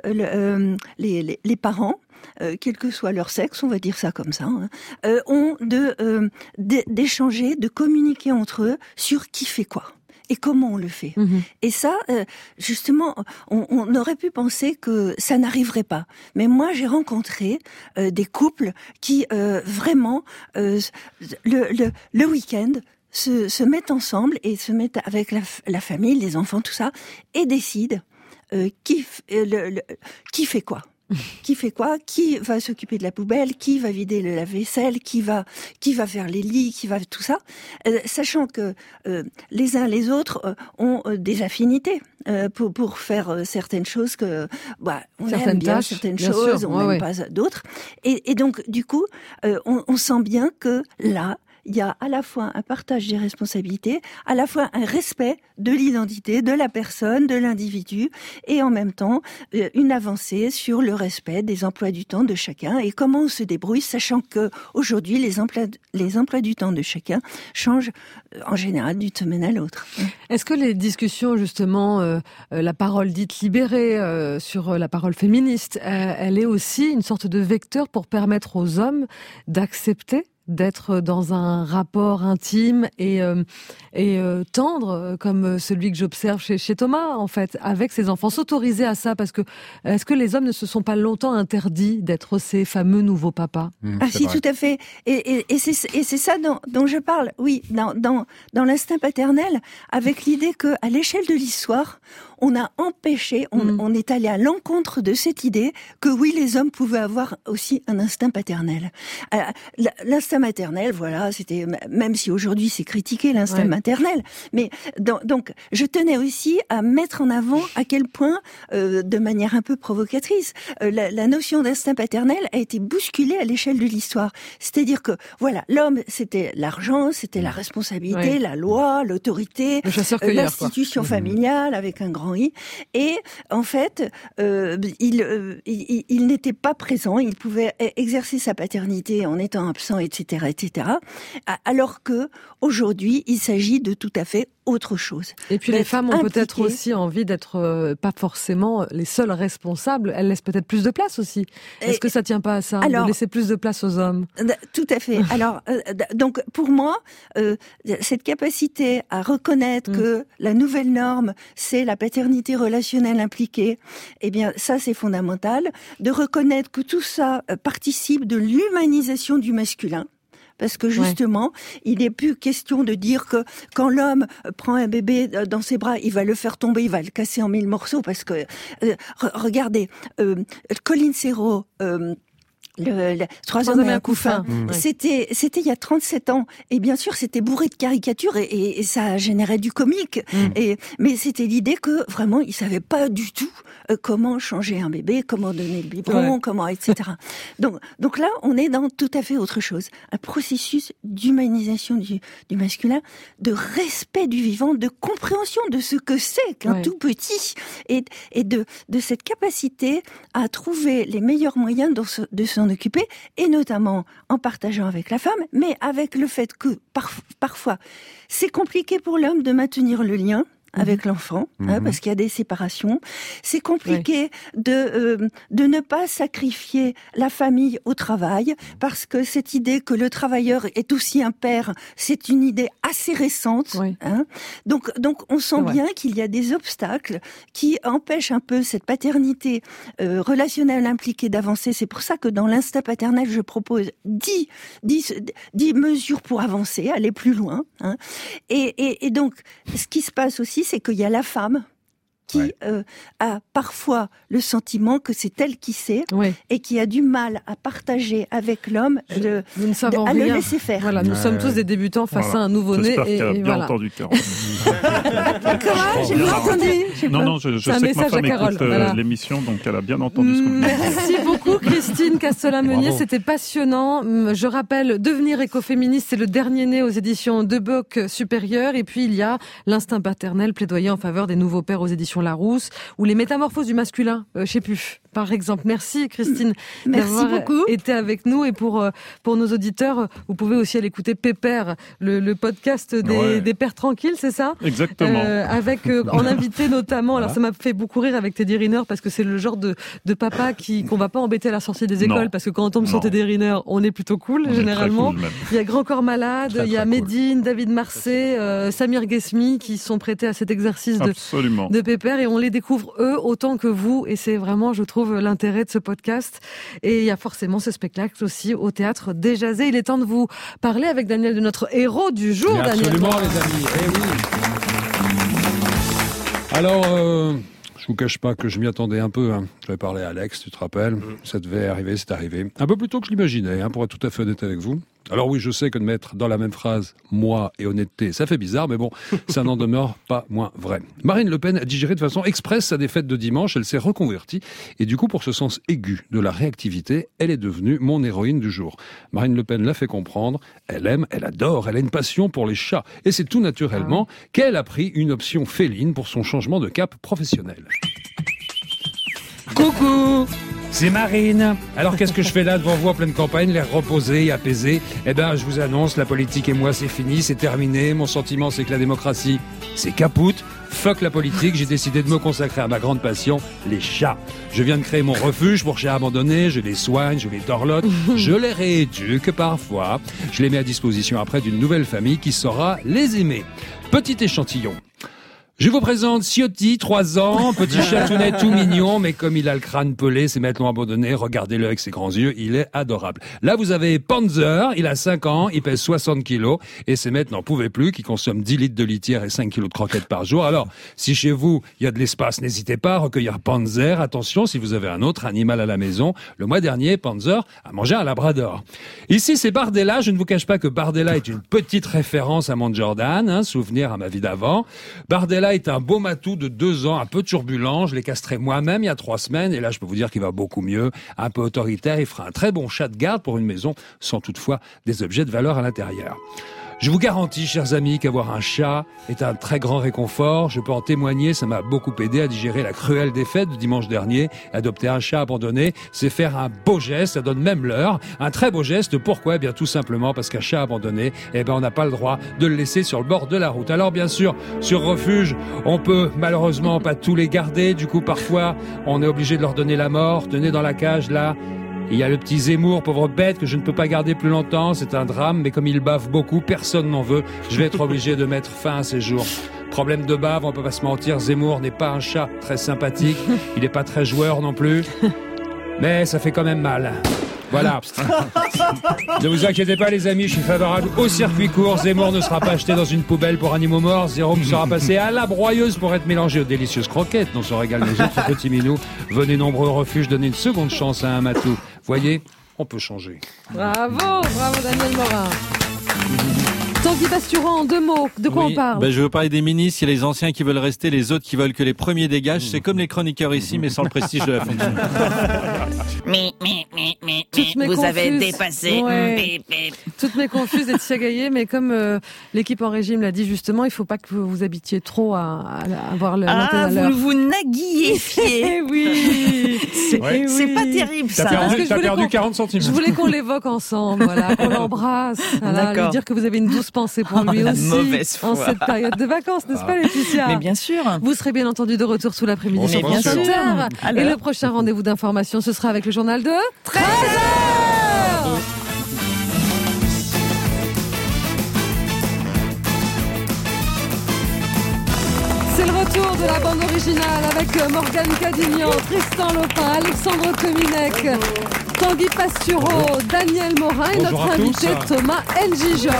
les parents, quel que soit leur sexe, on va dire ça comme ça, ont d'échanger, de communiquer entre eux sur qui fait quoi. Et comment on le fait. Et ça, justement, on aurait pu penser que ça n'arriverait pas. Mais moi, j'ai rencontré des couples qui, vraiment, le week-end, se mettent ensemble et se mettent avec la famille, les enfants, tout ça, et décident qui fait quoi. Qui fait quoi? Qui va s'occuper de la poubelle? Qui va vider le lave-vaisselle? Qui va faire les lits? Qui va tout ça? Sachant que les uns les autres ont des affinités pour faire certaines choses que on aime bien certaines choses, on n'aime pas d'autres. Et donc du coup, on sent bien que là, il y a à la fois un partage des responsabilités, à la fois un respect de l'identité, de la personne, de l'individu, et en même temps une avancée sur le respect des emplois du temps de chacun et comment on se débrouille, sachant que aujourd'hui les emplois du temps de chacun changent en général d'une semaine à l'autre. Est-ce que les discussions justement, la parole dite libérée sur la parole féministe, elle est aussi une sorte de vecteur pour permettre aux hommes d'accepter d'être dans un rapport intime et tendre comme celui que j'observe chez Thomas, en fait, avec ses enfants, s'autoriser à ça, parce que est-ce que les hommes ne se sont pas longtemps interdits d'être ces fameux nouveaux papas? Si, tout à fait. Et c'est ça dont je parle. Oui, dans l'instinct paternel, avec l'idée que à l'échelle de l'histoire, on a empêché, on est allé à l'encontre de cette idée que oui, les hommes pouvaient avoir aussi un instinct paternel. L'instinct maternel, voilà, c'était, même si aujourd'hui c'est critiqué l'instinct maternel, mais donc je tenais aussi à mettre en avant à quel point, de manière un peu provocatrice, la notion d'instinct paternel a été bousculée à l'échelle de l'histoire. C'est-à-dire que voilà, l'homme c'était l'argent, c'était la responsabilité, la loi, l'autorité, l'institution familiale avec un grand I. Et en fait, il n'était pas présent, il pouvait exercer sa paternité en étant absent, etc., etc. Alors que aujourd'hui, il s'agit de tout à fait autre chose. Et puis les femmes ont peut-être aussi envie d'être pas forcément les seules responsables. Elles laissent peut-être plus de place aussi. Est-ce que ça tient pas à ça, de laisser plus de place aux hommes? Tout à fait. Alors, donc pour moi, cette capacité à reconnaître que la nouvelle norme, c'est la paternité relationnelle impliquée, eh bien ça c'est fondamental. De reconnaître que tout ça participe de l'humanisation du masculin. Parce que justement, il n'est plus question de dire que quand l'homme prend un bébé dans ses bras, il va le faire tomber, il va le casser en 1000 morceaux. Parce que, regardez, Colin Serrault... Le 3 hommes et un couffin. C'était il y a 37 ans. Et bien sûr, c'était bourré de caricatures et ça générait du comique. Mais c'était l'idée que vraiment, ils savaient pas du tout comment changer un bébé, comment donner le biberon, comment, etc. Donc là, on est dans tout à fait autre chose. Un processus d'humanisation du masculin, de respect du vivant, de compréhension de ce que c'est qu'un tout petit et de cette capacité à trouver les meilleurs moyens de s'en occuper, et notamment en partageant avec la femme, mais avec le fait que parfois c'est compliqué pour l'homme de maintenir le lien avec l'enfant, parce qu'il y a des séparations. C'est compliqué de ne pas sacrifier la famille au travail, parce que cette idée que le travailleur est aussi un père, c'est une idée assez récente. Donc on sent bien qu'il y a des obstacles qui empêchent un peu cette paternité relationnelle impliquée d'avancer. C'est pour ça que dans l'instinct paternel, je propose 10 mesures pour avancer, aller plus loin. Et donc, ce qui se passe aussi, c'est qu'il y a la femme qui a parfois le sentiment que c'est elle qui sait et qui a du mal à partager avec l'homme, à le laisser faire. Voilà, nous sommes tous des débutants face à un nouveau-né. J'espère qu'elle a bien entendu, Carole. Comment? J'ai pas entendu. Non, je sais que ma femme écoute l'émission, donc elle a bien entendu ce qu'on dit. Merci beaucoup, Christine Castola-Meunier. C'était passionnant. Je rappelle, Devenir écoféministe, c'est le dernier né aux éditions Deboc Supérieur. Et puis, il y a L'instinct paternel, plaidoyer en faveur des nouveaux pères aux éditions Larousse, ou Les métamorphoses du masculin chez Puf, par exemple. Merci Christine d'avoir été avec nous, et pour nos auditeurs, vous pouvez aussi aller écouter Pépère, le podcast des pères tranquilles, c'est ça? Exactement. Avec en invité notamment, alors ça m'a fait beaucoup rire avec Teddy Riner, parce que c'est le genre de papa qu'on va pas embêter à la sortie des écoles, parce que quand on tombe sur Teddy Riner, on est plutôt cool, généralement. Cool, il y a Grand Corps Malade, il y a Médine, David Marsay, Samir Ghesmi, qui sont prêtés à cet exercice de Pépère, et on les découvre eux autant que vous, et c'est vraiment, je trouve, retrouve l'intérêt de ce podcast. Et il y a forcément ce spectacle aussi au Théâtre Déjazé. Il est temps de vous parler avec Daniel de notre héros du jour. Mais Daniel. absolument, les amis. Eh oui. Alors, je vous cache pas que je m'y attendais un peu. J'avais parlé à Alex, tu te rappelles. Ça devait arriver, c'est arrivé. Un peu plus tôt que je l'imaginais, pour être tout à fait honnête avec vous. Alors oui, je sais que de mettre dans la même phrase « moi » et « honnêteté », ça fait bizarre, mais bon, ça n'en demeure pas moins vrai. Marine Le Pen a digéré de façon express sa défaite de dimanche, elle s'est reconvertie, et du coup, pour ce sens aigu de la réactivité, elle est devenue mon héroïne du jour. Marine Le Pen l'a fait comprendre, elle aime, elle adore, elle a une passion pour les chats, et c'est tout naturellement qu'elle a pris une option féline pour son changement de cap professionnel. Coucou, c'est Marine. Alors qu'est-ce que je fais là devant vous en pleine campagne, l'air reposé et apaisé? Eh ben, je vous annonce, la politique et moi, c'est fini, c'est terminé. Mon sentiment, c'est que la démocratie, c'est capoute. Fuck la politique, j'ai décidé de me consacrer à ma grande passion, les chats. Je viens de créer mon refuge pour chats abandonnés, je les soigne, je les dorlote, je les rééduque parfois. Je les mets à disposition après d'une nouvelle famille qui saura les aimer. Petit échantillon. Je vous présente Ciotti, 3 ans, petit chatounet tout mignon, mais comme il a le crâne pelé, ses maîtres l'ont abandonné, regardez-le avec ses grands yeux, il est adorable. Là, vous avez Panzer, il a 5 ans, il pèse 60 kilos, et ses maîtres n'en pouvaient plus, qui consomment 10 litres de litière et 5 kilos de croquettes par jour. Alors, si chez vous, il y a de l'espace, n'hésitez pas à recueillir Panzer. Attention, si vous avez un autre animal à la maison, le mois dernier, Panzer a mangé un labrador. Ici, c'est Bardella, je ne vous cache pas que Bardella est une petite référence à mon Jordan, souvenir à ma vie d'avant. Bardella est un beau matou de 2 ans, un peu turbulent. Je l'ai castré moi-même il y a 3 semaines et là je peux vous dire qu'il va beaucoup mieux. Un peu autoritaire, il fera un très bon chat de garde pour une maison sans toutefois des objets de valeur à l'intérieur. Je vous garantis, chers amis, qu'avoir un chat est un très grand réconfort. Je peux en témoigner, ça m'a beaucoup aidé à digérer la cruelle défaite de dimanche dernier. Adopter un chat abandonné, c'est faire un beau geste, ça donne même l'heure. Un très beau geste, pourquoi ? Eh bien tout simplement parce qu'un chat abandonné, on n'a pas le droit de le laisser sur le bord de la route. Alors bien sûr, sur refuge, on peut malheureusement pas tous les garder. Du coup, parfois, on est obligé de leur donner la mort. Tenez dans la cage, là. Il y a le petit Zemmour, pauvre bête, que je ne peux pas garder plus longtemps. C'est un drame, mais comme il bave beaucoup, personne n'en veut. Je vais être obligé de mettre fin à ces jours. Problème de bave, on peut pas se mentir, Zemmour n'est pas un chat très sympathique. Il n'est pas très joueur non plus. Mais ça fait quand même mal. Voilà. Ne vous inquiétez pas les amis, je suis favorable au circuit court. Zemmour ne sera pas acheté dans une poubelle pour animaux morts. Jérôme sera passé à la broyeuse pour être mélangé aux délicieuses croquettes dont se régalent les autres petits minous. Venez nombreux au refuge, donnez une seconde chance à un matou. Voyez, on peut changer. Bravo Daniel Morin. Tanguy Pasturan, en 2 mots, de quoi on parle? Je veux parler des ministres, il y a les anciens qui veulent rester, les autres qui veulent que les premiers dégagent. C'est comme les chroniqueurs ici, mais sans le prestige de la fonction. Vous avez dépassé. Ouais. Toutes mes confuses et Tia Gaillet, mais comme l'équipe en régime l'a dit justement, il faut pas que vous habitiez trop à avoir le vous naguilliez. Oui. C'est pas terrible ça. T'as perdu 40 centimes. Je voulais qu'on l'évoque ensemble, voilà, qu'on l'embrasse, voilà, lui dire que vous avez une douce pensée pour lui aussi. Mauvaise foi. En cette période de vacances, n'est-ce pas Laetitia? Mais bien sûr. Vous serez bien entendu de retour tout l'après-midi sur France Inter. Et le prochain rendez-vous d'information, ce sera avec le journal de 13h. C'est le retour de la bande originale avec Morgane Cadignan, Tristan Lopin, Alexandre Kominek, Tanguy Pastureau, Daniel Morin et notre invité Thomas N'Gijol.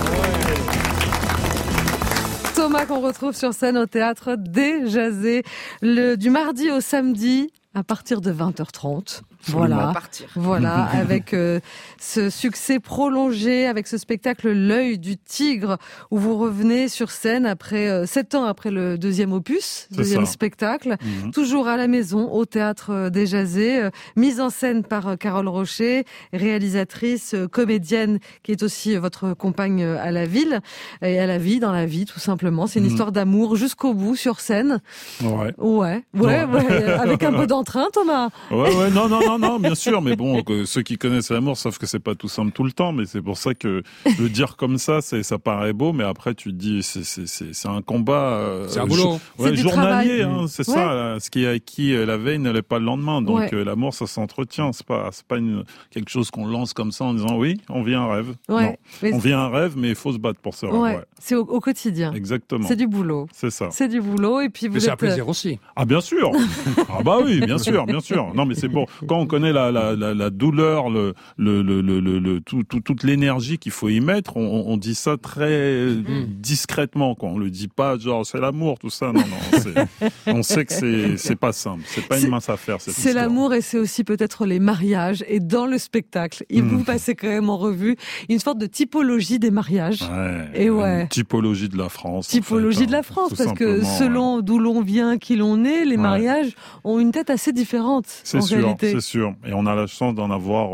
Thomas qu'on retrouve sur scène au Théâtre Déjazé du mardi au samedi à partir de 20h30. Voilà, avec ce succès prolongé, avec ce spectacle L'œil du tigre, où vous revenez sur scène après 7 ans après le deuxième opus, deuxième spectacle, toujours à la maison, au Théâtre Déjazé, mise en scène par Carole Rocher, réalisatrice, comédienne, qui est aussi votre compagne à la ville, et à la vie, dans la vie, tout simplement. C'est une histoire d'amour jusqu'au bout, sur scène. Ouais, avec un peu d'entrain, Thomas. Ouais, non, Non, bien sûr, mais bon, ceux qui connaissent l'amour savent que c'est pas tout simple tout le temps, mais c'est pour ça que le dire comme ça paraît beau, mais après tu te dis, c'est un combat. C'est un boulot. Journalier, hein, c'est ça. Ce qui est acquis la veille ne l'est pas le lendemain. Donc l'amour, ça s'entretient. C'est pas quelque chose qu'on lance comme ça en disant oui, on vit un rêve. Ouais. Non. On vit un rêve, mais il faut se battre pour ce rêve. Ouais. C'est au quotidien. Exactement. C'est du boulot. C'est ça. C'est du boulot, et puis c'est un plaisir aussi. Ah bien sûr. Ah bah oui, bien sûr. Non mais c'est bon. Quand on connaît la douleur, toute l'énergie qu'il faut y mettre, on dit ça très discrètement, quoi. On le dit pas genre c'est l'amour, tout ça. Non. On sait que c'est pas simple. C'est pas une mince affaire. C'est l'amour, et c'est aussi peut-être les mariages. Et dans le spectacle, vous passez quand même en revue une sorte de typologie des mariages. Une typologie de la France. Typologie de la France, parce que selon d'où l'on vient, qui l'on est, les mariages ont une tête assez différente. C'est sûr. Et on a la chance d'en avoir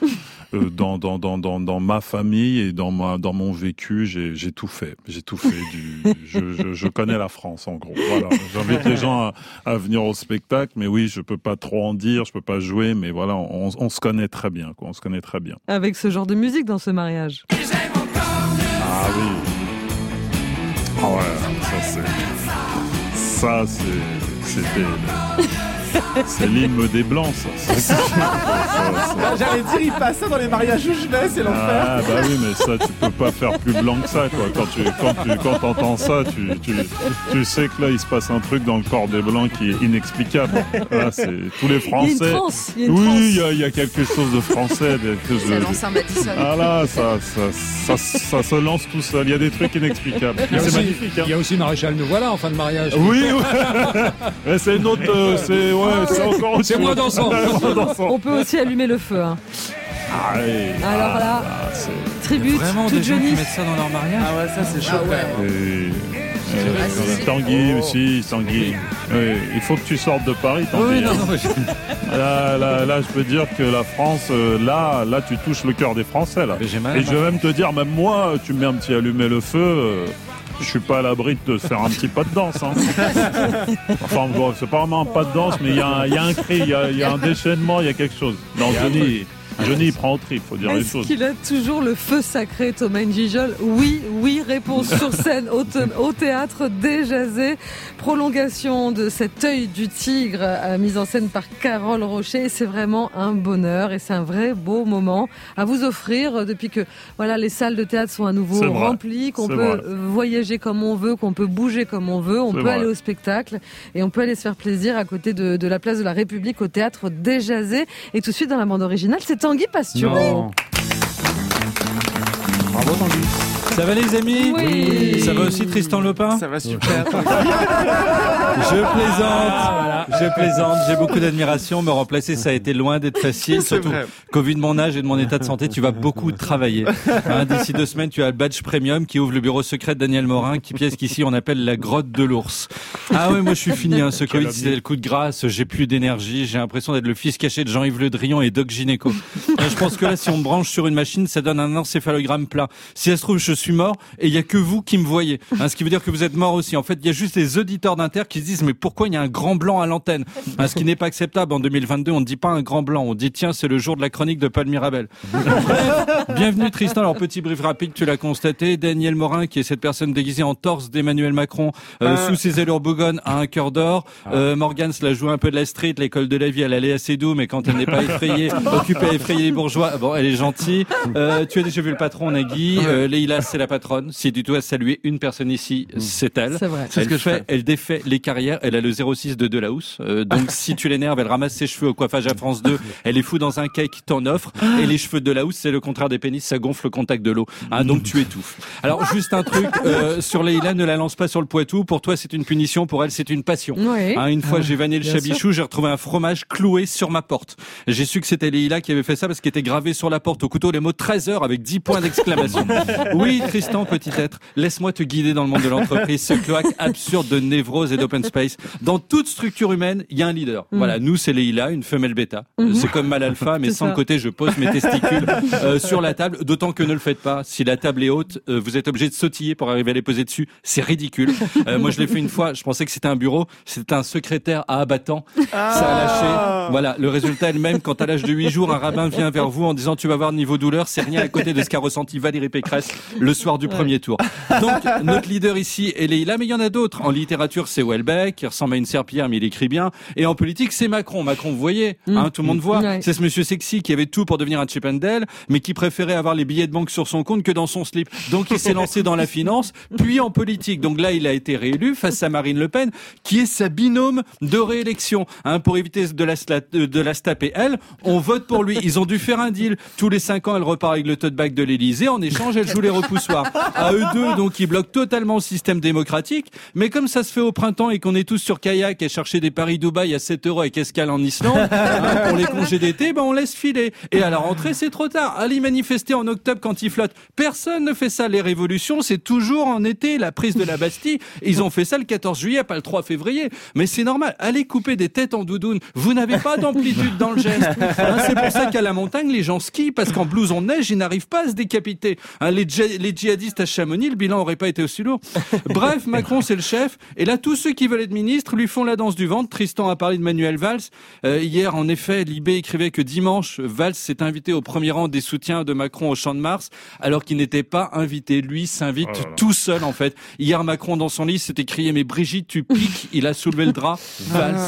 dans ma famille et dans mon vécu. J'ai tout fait. Je connais la France, en gros. Voilà. J'invite les gens à venir au spectacle, mais oui, je peux pas trop en dire, je peux pas jouer, mais voilà, on se connaît très bien, quoi. On se connaît très bien. Avec ce genre de musique dans ce mariage. Ah oui. Ah ouais, c'est l'hymne des Blancs, ça. J'allais dire, il passe ça dans les mariages où je vais, c'est l'enfer. Ah bah oui, mais ça, tu peux pas faire plus blanc que ça, quoi. Quand t'entends ça, tu sais que là, il se passe un truc dans le corps des Blancs qui est inexplicable. Là, c'est tous les Français. Il y a quelque chose de français. Ça lance un Madison. Ah là, ça se lance tout seul. Il y a des trucs inexplicables. C'est magnifique. Il y a aussi Maréchal Nous Voilà en fin de mariage. Oui. C'est une autre. C'est moins dansant. On peut aussi allumer le feu. Hein. Alors là, tribute, vraiment toute des gens qui jeunesse. mettent ça dans leur mariage. Ah ouais, ça c'est chaud. Tanguy. Il faut que tu sortes de Paris, Tanguy. Oui, non. Là, je peux dire que la France, là, tu touches le cœur des Français, là. Et je vais même te dire, même moi, tu me mets un petit allumer le feu. Je suis pas à l'abri de faire un petit pas de danse. Hein. Enfin, bon, c'est pas vraiment un pas de danse, mais il y a un cri, il y a un déchaînement, il y a quelque chose. Non, Johnny, il prend au trip, faut dire les choses. Est-ce qu'il a toujours le feu sacré, Thomas N'Gijol? Oui, réponse sur scène au théâtre Déjazé. Prolongation de cet œil du tigre, mise en scène par Carole Rocher. Et c'est vraiment un bonheur et c'est un vrai beau moment à vous offrir depuis que les salles de théâtre sont à nouveau remplies, qu'on peut voyager comme on veut, qu'on peut bouger comme on veut, on peut aller au spectacle et on peut aller se faire plaisir à côté de la place de la République au théâtre Déjazé. Et tout de suite dans la bande originale, c'est Tanguy Pastureau. Bravo Tanguy. Ça va les amis? Oui. Ça va aussi Tristan Lopin? Ça va super. Je plaisante. J'ai beaucoup d'admiration. Me remplacer, ça a été loin d'être facile. Surtout qu'au vu de mon âge et de mon état de santé, tu vas beaucoup travailler. D'ici 2 semaines, tu as le badge premium qui ouvre le bureau secret de Daniel Morin, pièce qu'ici on appelle la grotte de l'ours. Ah oui, moi je suis fini. Ce Covid, c'était le coup de grâce. J'ai plus d'énergie. J'ai l'impression d'être le fils caché de Jean-Yves Le Drian et Doc Gynéco. Je pense que là, si on me branche sur une machine, ça donne un encéphalogramme plat. Si ça se trouve, je suis mort et il y a que vous qui me voyez. Ce qui veut dire que vous êtes mort aussi. En fait, il y a juste les auditeurs d'Inter qui se disent mais pourquoi il y a un grand blanc à l'antenne? Ce qui n'est pas acceptable en 2022. On ne dit pas un grand blanc. On dit tiens, c'est le jour de la chronique de Paul Mirabel. Bienvenue Tristan. Alors petit brief rapide, tu l'as constaté. Daniel Morin, qui est cette personne déguisée en torse d'Emmanuel Macron, sous ses allures bougonnes, a un cœur d'or. Morgane se la joue un peu de la street. L'école de la vie, elle allait assez doux, mais quand elle n'est pas effrayée, occupée à effrayer les bourgeois, bon, elle est gentille. Tu as déjà vu le patron Nagui. Leïla, c'est la patronne. Si du tout à saluer une personne ici, c'est elle. C'est vrai. Elle défait les carrières. Elle a le 06 de Delahousse. Donc si tu l'énerves, elle ramasse ses cheveux au coiffage à France 2. Elle est fou dans un cake, t'en offre. Et les cheveux de Delahousse, c'est le contraire des pénis, ça gonfle le contact de l'eau. Donc tu étouffes. Alors juste un truc sur Leïla, ne la lance pas sur le Poitou. Pour toi, c'est une punition. Pour elle, c'est une passion. Une fois, j'ai vanné le chabichou, j'ai retrouvé un fromage cloué sur ma porte. J'ai su que c'était Leïla qui avait fait ça parce qu'il était gravé sur la porte au couteau les mots 13h avec 10 points d'exclamation. Oui, Tristan, petit être, laisse-moi te guider dans le monde de l'entreprise, ce cloaque absurde de névrose et d'open space. Dans toute structure humaine, il y a un leader. Voilà, nous, c'est Leïla, une femelle bêta. C'est comme mâle alpha, mais sans le côté, je pose mes testicules sur la table, d'autant que ne le faites pas. Si la table est haute, vous êtes obligé de sautiller pour arriver à les poser dessus. C'est ridicule. Moi, je l'ai fait une fois, je pensais que c'était un bureau, c'était un secrétaire à abattant. Ça a lâché. Voilà, le résultat est le même. Quand à l'âge de 8 jours, un rabbin vient vers vous en disant tu vas voir niveau douleur, c'est rien à côté de ce qu'a ressenti Valérie Pécresse le soir du premier tour. Donc, notre leader ici est Leïla, mais il y en a d'autres. En littérature, c'est Houellebecq, qui ressemble à une serpillière, mais il écrit bien. Et en politique, c'est Macron. Macron, vous voyez, tout le monde voit. C'est ce monsieur sexy qui avait tout pour devenir un Chippendale, mais qui préférait avoir les billets de banque sur son compte que dans son slip. Donc, il s'est lancé dans la finance, puis en politique. Donc là, il a été réélu face à Marine Le Pen, qui est sa binôme de réélection. Pour éviter de la se taper, elle, on vote pour lui. Ils ont dû faire un deal. Tous les 5 ans, elle repart avec le tote bag de l'Élysée. En échange, elle joue les repoussoirs. À eux deux, donc, ils bloquent totalement le système démocratique. Mais comme ça se fait au printemps et qu'on est tous sur kayak et chercher des Paris-Dubaï à 7 € avec escale en Islande, pour les congés d'été, on laisse filer. Et à la rentrée, c'est trop tard. Allez manifester en octobre quand il flotte. Personne ne fait ça. Les révolutions, c'est toujours en été. La prise de la Bastille, ils ont fait ça le 14 juillet, pas le 3 février. Mais c'est normal. Allez couper des têtes en doudoune. Vous n'avez pas d'amplitude dans le geste. C'est pour ça qu'à la montagne, les gens skient, parce qu'en blouson de neige, ils n'arrivent pas à se décapiter. Les djihadistes à Chamonix, le bilan aurait pas été aussi lourd. Bref, Macron, c'est le chef. Et là, tous ceux qui veulent être ministres lui font la danse du ventre. Tristan a parlé de Manuel Valls. Hier, en effet, Libé écrivait que dimanche, Valls s'est invité au premier rang des soutiens de Macron au Champ de Mars, alors qu'il n'était pas invité. Lui s'invite tout seul, en fait. Hier, Macron, dans son lit, s'est écrié « Mais Brigitte, tu piques ». Il a soulevé le drap. Valls.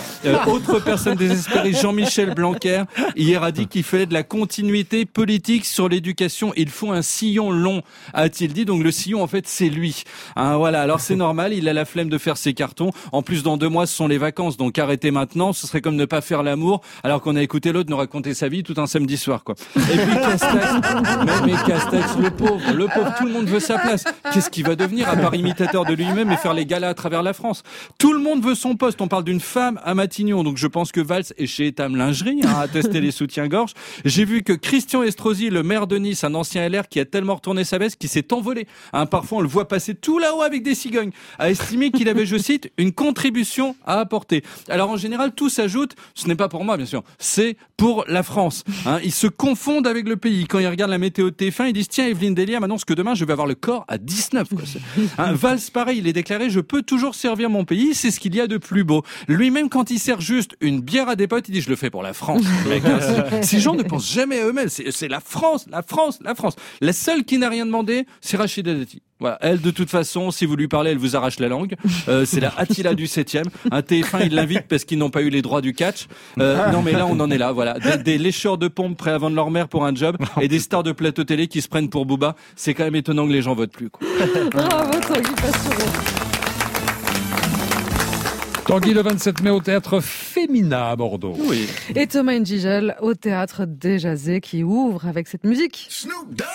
Autre personne désespérée, Jean-Michel Blanquer, hier a dit qu'il fallait de la continuité politique sur l'éducation. Il faut un sillon long, a-t-il dit. Donc le sillon, en fait, c'est lui. Voilà. Alors c'est normal, il a la flemme de faire ses cartons. En plus, dans 2 mois, ce sont les vacances. Donc arrêtez maintenant. Ce serait comme ne pas faire l'amour, alors qu'on a écouté l'autre nous raconter sa vie tout un samedi soir, quoi. Et puis Castex, mais Castex, le pauvre, tout le monde veut sa place. Qu'est-ce qu'il va devenir à part imitateur de lui-même et faire les galas à travers la France? Tout le monde veut son poste. On parle d'une femme à Matignon. Donc je pense que Valls est chez Etam Lingerie, à tester les soutiens-gorge. J'ai vu que Christian Estrosi, le maire de Nice, un ancien LR qui a tellement retourné sa veste, qui s'est envolé. Parfois, on le voit passer tout là-haut avec des cigognes, a estimé qu'il avait, je cite, une contribution à apporter. Alors en général, tout s'ajoute. Ce n'est pas pour moi, bien sûr. C'est pour la France. Ils se confondent avec le pays. Quand ils regardent la météo de TF1, ils disent tiens, Evelyne Delia m'annonce que demain je vais avoir le corps à 19. Valls, pareil, il est déclaré je peux toujours servir mon pays, c'est ce qu'il y a de plus beau. Lui-même, quand il sert juste une bière à des potes, il dit je le fais pour la France. Mec, ces gens ne pensent jamais à eux-mêmes. C'est la France, la France, la France. La seule qui n'a rien demandé, c'est Rachida Dati. Voilà. Elle, de toute façon, si vous lui parlez, elle vous arrache la langue. C'est la Attila du 7e. TF1, il l'invite parce qu'ils n'ont pas eu les droits du catch. Non, mais là, on en est là, voilà. Des lécheurs de pompe prêts à vendre leur mère pour un job et des stars de plateau télé qui se prennent pour Booba. C'est quand même étonnant que les gens votent plus, quoi. Bravo, Tanguy Pastureau. Tanguy, le 27 mai au théâtre Femina à Bordeaux. Oui. Et Thomas N'Gijol au théâtre Déjazé qui ouvre avec cette musique. Snoop Dogg.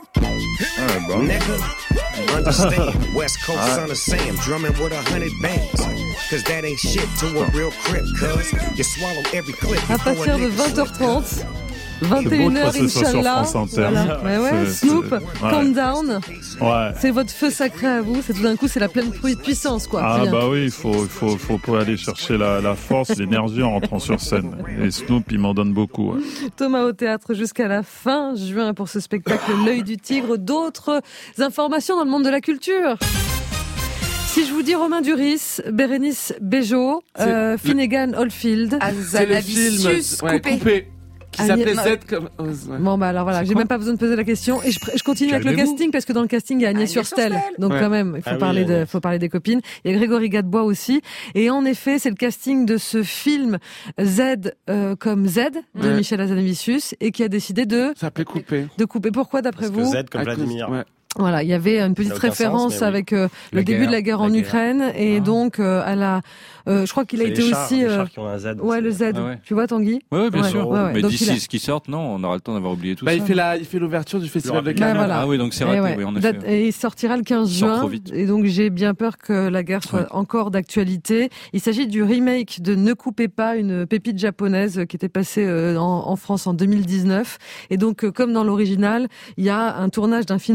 Understand, West Coast son of Sam, drumming with 100 bands. Cause that ain't shit to a real crip, cause you swallow every clip. À partir de 20h30. 21h, Inch'Allah. Voilà. Ouais, Snoop, Calm Down. Ouais. C'est votre feu sacré à vous. C'est tout d'un coup, c'est la pleine puissance, quoi. Ah, bah oui, il faut aller chercher la force, l'énergie en rentrant sur scène. Et Snoop, il m'en donne beaucoup. Ouais. Thomas au théâtre jusqu'à la fin juin pour ce spectacle L'œil du tigre. D'autres informations dans le monde de la culture. Si je vous dis Romain Duris, Bérénice Bejo, Finnegan Oldfield. Azanavicius coupé. Qui s'appelait Z comme... Bon, bah alors voilà, j'ai même pas besoin de poser la question. Et je continue avec le casting, parce que dans le casting, il y a Agnès Surstel. Donc quand même, il faut parler des copines. Il y a Grégory Gadebois aussi. Et en effet, c'est le casting de ce film Z comme Z de Michel Hazanavicius et qui a décidé de... Ça s'appelait Coupé. De couper. Pourquoi d'après vous? Z comme Vladimir. Voilà, il y avait une petite référence avec le début de la guerre en Ukraine et donc à la je crois qu'il a été aussi les chars qui ont un Z. Ouais, le Z. Ah ouais. Tu vois Tanguy? Ouais, bien sûr. Ouais. Mais d'ici ce qui sortent, non, on aura le temps d'avoir oublié tout ça. Il fait l'ouverture du festival de Cannes. Voilà. Ah oui, donc c'est raté, en effet. Et il sortira le 15 juin. Et donc j'ai bien peur que la guerre soit encore d'actualité. Il s'agit du remake de Ne coupez pas, une pépite japonaise qui était passée en France en 2019. Et donc comme dans l'original, il y a un tournage d'un film de zombies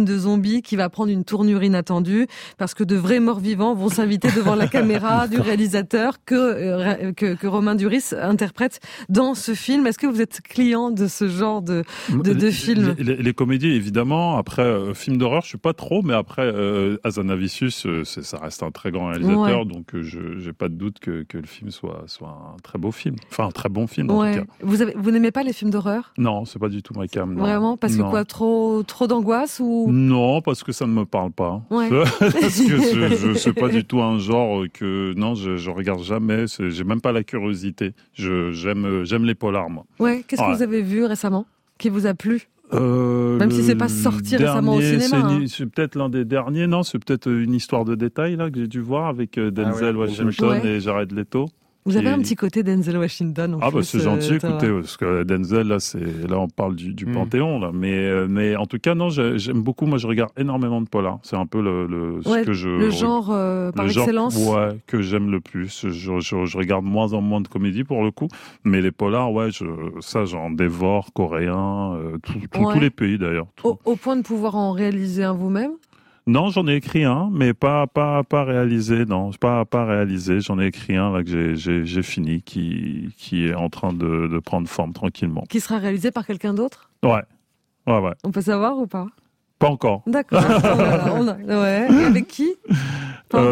Barbie qui va prendre une tournure inattendue parce que de vrais morts-vivants vont s'inviter devant la caméra du réalisateur que Romain Duris interprète dans ce film. Est-ce que vous êtes client de ce genre de film? Les comédies, évidemment. Après, film d'horreur, je suis pas trop, mais après, Hazanavicius, ça reste un très grand réalisateur, donc je j'ai pas de doute que le film soit un très beau film. Enfin, un très bon film, en tout cas. Vous n'aimez pas les films d'horreur? Non, c'est pas du tout ma came. Vraiment? Parce que quoi, trop d'angoisse ou? Non, parce que ça ne me parle pas. Ouais. Parce que c'est pas du tout un genre que, non, je regarde jamais. J'ai même pas la curiosité. J'aime les polars, moi. Ouais. Qu'est-ce que vous avez vu récemment qui vous a plu? Même si c'est pas sorti récemment au cinéma. C'est peut-être l'un des derniers, non? C'est peut-être Une histoire de détail, là, que j'ai dû voir avec Denzel Washington et Jared Leto. Vous avez un petit côté Denzel Washington. C'est gentil, écoutez, parce que Denzel, là, on parle du Panthéon, là. Mais en tout cas, non, j'aime beaucoup. Moi, je regarde énormément de polars. C'est un peu le genre par excellence. Ouais, que j'aime le plus. Je regarde moins en moins de comédies pour le coup, mais les polars, j'en dévore, coréen, tous les pays d'ailleurs. Au point de pouvoir en réaliser un vous-même? Non, j'en ai écrit un, mais pas réalisé. Non, pas réalisé. J'en ai écrit un là que j'ai fini, qui est en train de prendre forme tranquillement. Qui sera réalisé par quelqu'un d'autre? Ouais. On peut savoir ou pas? Pas encore. D'accord. Ouais. Et avec qui? Ça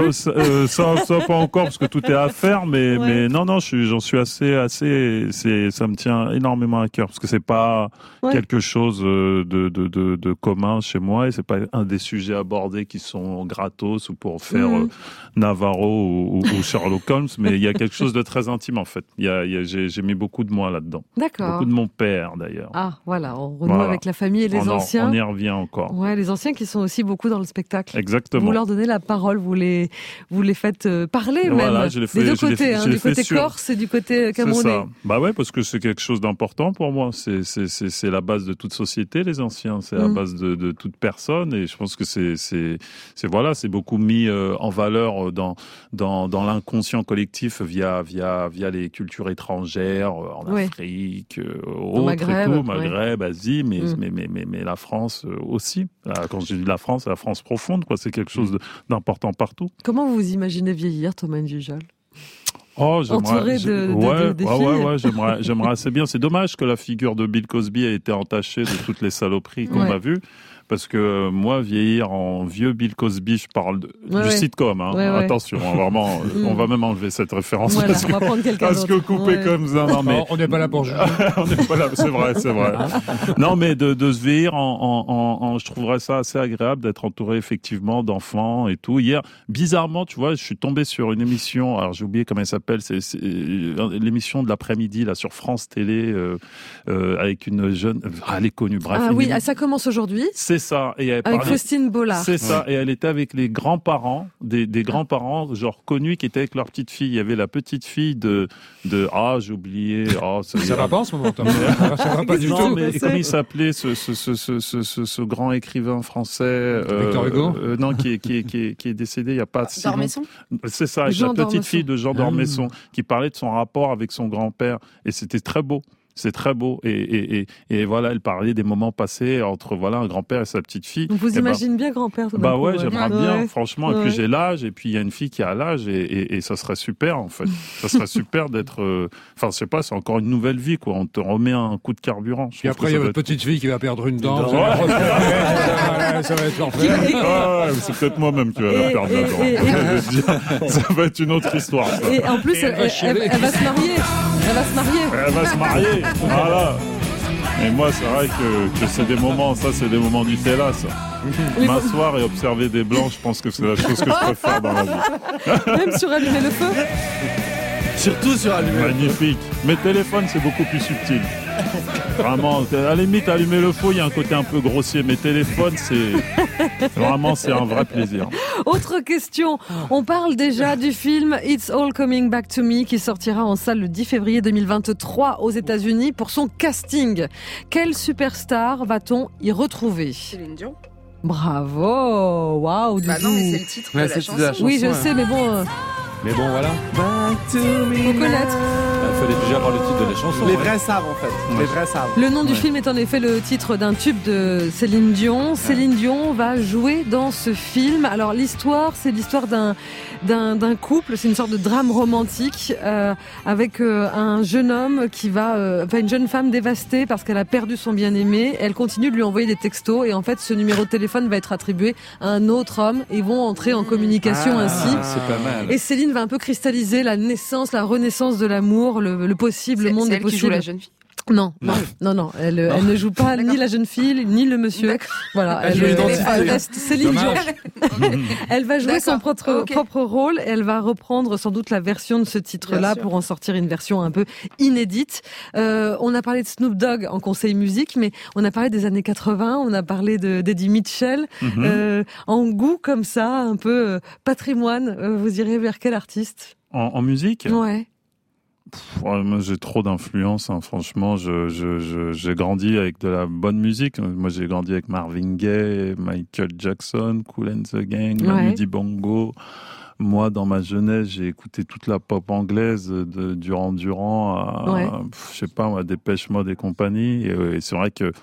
pas encore parce que tout est à faire, mais non, j'en suis assez, ça me tient énormément à cœur parce que c'est pas quelque chose de commun chez moi et c'est pas un des sujets abordés qui sont gratos ou pour faire Navarro ou Sherlock Holmes, mais il y a quelque chose de très intime en fait. J'ai mis beaucoup de moi là-dedans. D'accord. Beaucoup de mon père d'ailleurs. Ah, voilà, on renoue avec la famille et les anciens. On y revient encore. Ouais, les anciens qui sont aussi beaucoup dans le spectacle. Exactement. Vous leur donnez la parole, vous les faites parler voilà, même. Des deux côtés, du côté corse et du côté camerounais. C'est ça. Bah ouais, parce que c'est quelque chose d'important pour moi. C'est la base de toute société, les anciens. C'est la base de toute personne. Et je pense que c'est beaucoup mis en valeur dans l'inconscient collectif via les cultures étrangères, en Afrique, Maghreb, Asie, mais la France aussi. Quand je dis la France, c'est la France profonde, quoi. C'est quelque chose d'important partout. Comment vous imaginez vieillir, Thomas N'Gijol? Entouré de filles. J'aimerais assez bien. C'est dommage que la figure de Bill Cosby ait été entachée de toutes les saloperies qu'on a vues. Parce que moi, vieillir en vieux Bill Cosby, je parle du sitcom. Attention, vraiment, on va même enlever cette référence. Voilà, on va prendre quelqu'un d'autre. Parce que couper comme ça, non mais on n'est pas là pour juger. On n'est pas là, c'est vrai. Non, mais de se vieillir je trouverais ça assez agréable d'être entouré effectivement d'enfants et tout. Hier, bizarrement, tu vois, je suis tombé sur une émission. Alors j'ai oublié comment elle s'appelle. C'est l'émission de l'après-midi là sur France Télé avec une jeune. Elle est connue. Bref. Ah oui, ça commence aujourd'hui. C'est ça. Et elle avec Christine Bollard. C'est ça. Et elle était avec les grands-parents, des grands-parents, genre connus, qui étaient avec leur petite fille. Il y avait la petite fille de j'ai oublié. Ça va pas en ce moment, Thomas. Ça va pas du tout. Mais comment il s'appelait ce grand écrivain français Victor Hugo. Non, qui est décédé il y a pas si Dormesson. C'est ça, avec la petite fille de Jean Dormesson, qui parlait de son rapport avec son grand-père. Et c'était très beau. C'est très beau et voilà, elle parlait des moments passés entre un grand-père et sa petite fille. Donc vous imaginez bien grand-père. J'aimerais bien, franchement. Et puis j'ai l'âge et puis il y a une fille qui a l'âge et ça serait super en fait. Ça serait super d'être. Je sais pas, c'est encore une nouvelle vie quoi. On te remet un coup de carburant. Et après il y a votre petite fille qui va perdre une dent. Ça va être l'enfer. C'est peut-être moi-même qui va la perdre la dent. Ça va être une autre histoire. Ça. Et en plus, elle va se marier. Elle va se marier. Voilà. Et moi, c'est vrai que c'est des moments, c'est des moments du Tella, ça. M'asseoir et observer des blancs, je pense que c'est la chose que je préfère dans la vie. Même sur allumer le feu. Surtout sur allumer. Magnifique. Mes téléphones, c'est beaucoup plus subtil. Vraiment, à la limite, allumer le feu, il y a un côté un peu grossier. Mes téléphones, c'est un vrai plaisir. Autre question. On parle déjà du film It's All Coming Back to Me qui sortira en salle le 10 février 2023 aux États-Unis pour son casting. Quelle superstar va-t-on y retrouver? Céline Dion. Bravo. Waouh. Non, mais c'est le titre de la chanson. Oui, je sais, mais bon. Mais bon, voilà. Back to me. Faut connaître. fallait déjà avoir le titre de la chanson. Les vrais savent en fait. Les vrais savent. Le nom du film est en effet le titre d'un tube de Céline Dion. Céline Dion va jouer dans ce film. Alors l'histoire, c'est l'histoire d'un couple. C'est une sorte de drame romantique avec un jeune homme qui une jeune femme dévastée parce qu'elle a perdu son bien-aimé. Elle continue de lui envoyer des textos et en fait ce numéro de téléphone va être attribué à un autre homme. Ils vont entrer en communication ainsi. C'est pas mal. Et Céline va un peu cristalliser la naissance, la renaissance de l'amour, le possible, le monde des possibles. Qui joue la jeune fille. Non. Elle ne joue pas ni la jeune fille ni le monsieur. Okay. Voilà, elle reste Céline Dion. Elle va jouer son propre rôle et elle va reprendre sans doute la version de ce titre-là pour en sortir une version un peu inédite. On a parlé de Snoop Dogg en conseil musique, mais on a parlé des années 80, on a parlé d'Eddie Mitchell. En goût comme ça, un peu patrimoine, vous irez vers quel artiste ? En musique ? Ouais. Moi, j'ai trop d'influence, hein. Franchement, j'ai grandi avec de la bonne musique. Moi, j'ai grandi avec Marvin Gaye, Michael Jackson, Kool and the Gang, Manu Dibango. Moi, dans ma jeunesse, j'ai écouté toute la pop anglaise de Duran à je sais pas, Dépêche Mode et compagnie. Et c'est vrai que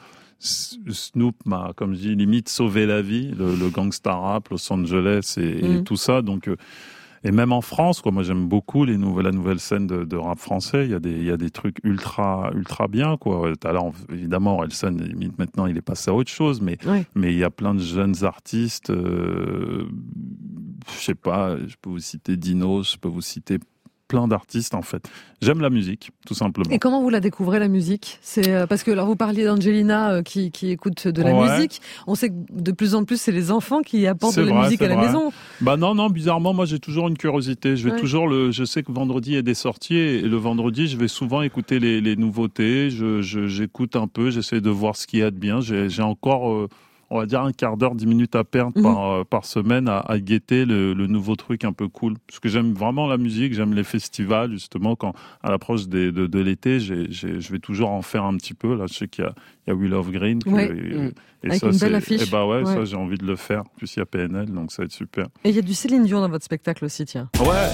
Snoop m'a, comme je dis, limite sauvé la vie, le gangsta rap, Los Angeles et tout ça. Donc, et même en France, quoi. Moi, j'aime beaucoup la nouvelle scène de rap français. Il y a des trucs ultra bien, quoi. Alors, évidemment, Orelsan, limite maintenant, il est passé à autre chose, mais il y a plein de jeunes artistes. Je sais pas, je peux vous citer Dinos, je peux vous citer plein d'artistes, en fait. J'aime la musique, tout simplement. Et comment vous la découvrez, la musique ? C'est parce que alors vous parliez d'Angelina qui écoute de la musique. On sait que de plus en plus, c'est les enfants qui apportent de la musique à la maison. Bah non, bizarrement, moi j'ai toujours une curiosité. Je sais que vendredi il y a des sorties et le vendredi, je vais souvent écouter les nouveautés. J'écoute un peu, j'essaie de voir ce qu'il y a de bien. J'ai encore on va dire un quart d'heure, 10 minutes à perdre par semaine à guetter le nouveau truc un peu cool. Parce que j'aime vraiment la musique, j'aime les festivals, justement, quand à l'approche de l'été, je vais toujours en faire un petit peu. Là, je sais qu'il y a We Love Green. Et avec ça, une belle affiche. Et ça, j'ai envie de le faire. En plus, il y a PNL, donc ça va être super. Et il y a du Céline Dion dans votre spectacle aussi, tiens. Ouais.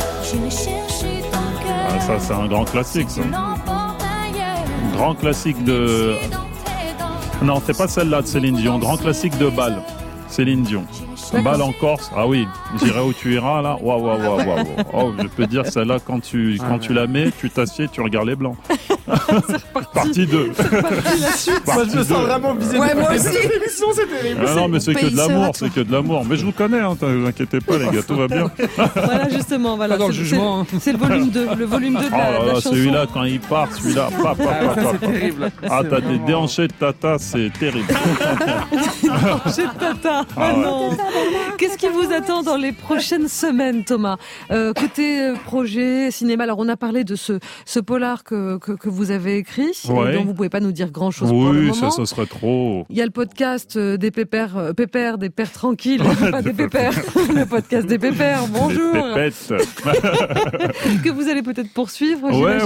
Ça, c'est un grand classique, ça. Un grand classique de... Non, c'est pas celle-là de Céline Dion. Grand classique de Bâle. Céline Dion. Bâle en Corse. Ah oui, j'irai où tu iras, là. Waouh. Oh, je peux dire, celle-là, quand tu la mets, tu t'assieds, tu regardes les blancs. Partie 2. Moi, je me sens vraiment visé. Ouais, moi aussi. C'est terrible. Non, mais c'est que de l'amour, Mais je vous connais, hein, ne vous inquiétez pas, les gars, tout va bien. Voilà, justement, voilà. Dans le jugement. C'est le volume 2. Le volume 2 de la chanson. Celui-là, quand il part, celui-là, c'est terrible. Ah, t'as des déhanchés de tata, c'est terrible. Déhanchés de tata. Ah non. Qu'est-ce qui vous attend dans les prochaines semaines, Thomas ? Côté projet, cinéma, alors on a parlé de ce polar que vous avez écrit, et dont vous pouvez pas nous dire grand-chose pour le moment. Oui, ça serait trop. Il y a le podcast des pépères, des pères tranquilles, pas des pépères, le podcast des pépères, bonjour. Des pépettes. Que vous allez peut-être poursuivre,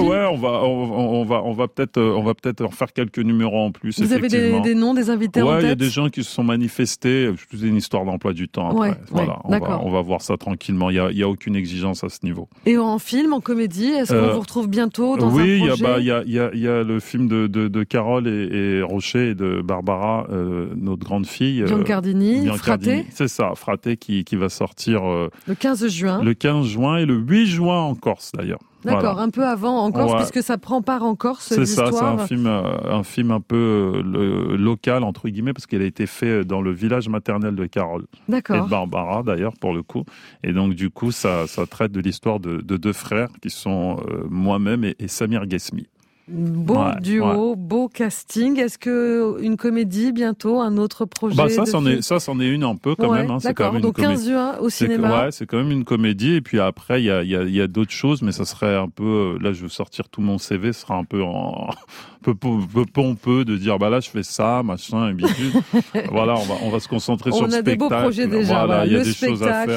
on va peut-être en faire quelques numéros en plus. Vous avez des noms, des invités en tête ? Il y a des gens qui se sont manifestés. C'est une histoire d'emploi du temps après. On va voir ça tranquillement. Il y a aucune exigence à ce niveau. Et en film, en comédie, est-ce qu'on vous retrouve bientôt dans un projet ? Il y a le film de Carole et Rocher et de Barbara, notre grande fille. Biancardini, Fraté. C'est ça, Fraté qui va sortir le 15 juin. Le 15 juin et le 8 juin en Corse d'ailleurs. D'accord, voilà. Un peu avant en Corse, puisque ça prend part en Corse. C'est ça, c'est un film un peu local, entre guillemets, parce qu'il a été fait dans le village maternel de Carole. D'accord. Et de Barbara, d'ailleurs, pour le coup. Et donc, du coup, ça traite de l'histoire de deux frères qui sont moi-même et Samir Ghesmi. Beau duo, beau casting. Est-ce que une comédie bientôt, un autre projet? C'en est une un peu quand même. Hein. C'est quand même donc 15 juin au cinéma. C'est quand même une comédie. Et puis après, il y a d'autres choses, mais ça serait un peu. Là, je veux sortir tout mon CV, ce sera un peu peu pompeux de dire là je fais ça, machin et bidule. Voilà, on va se concentrer sur le spectacle. On a des beaux projets déjà. Voilà, il y a des choses à faire.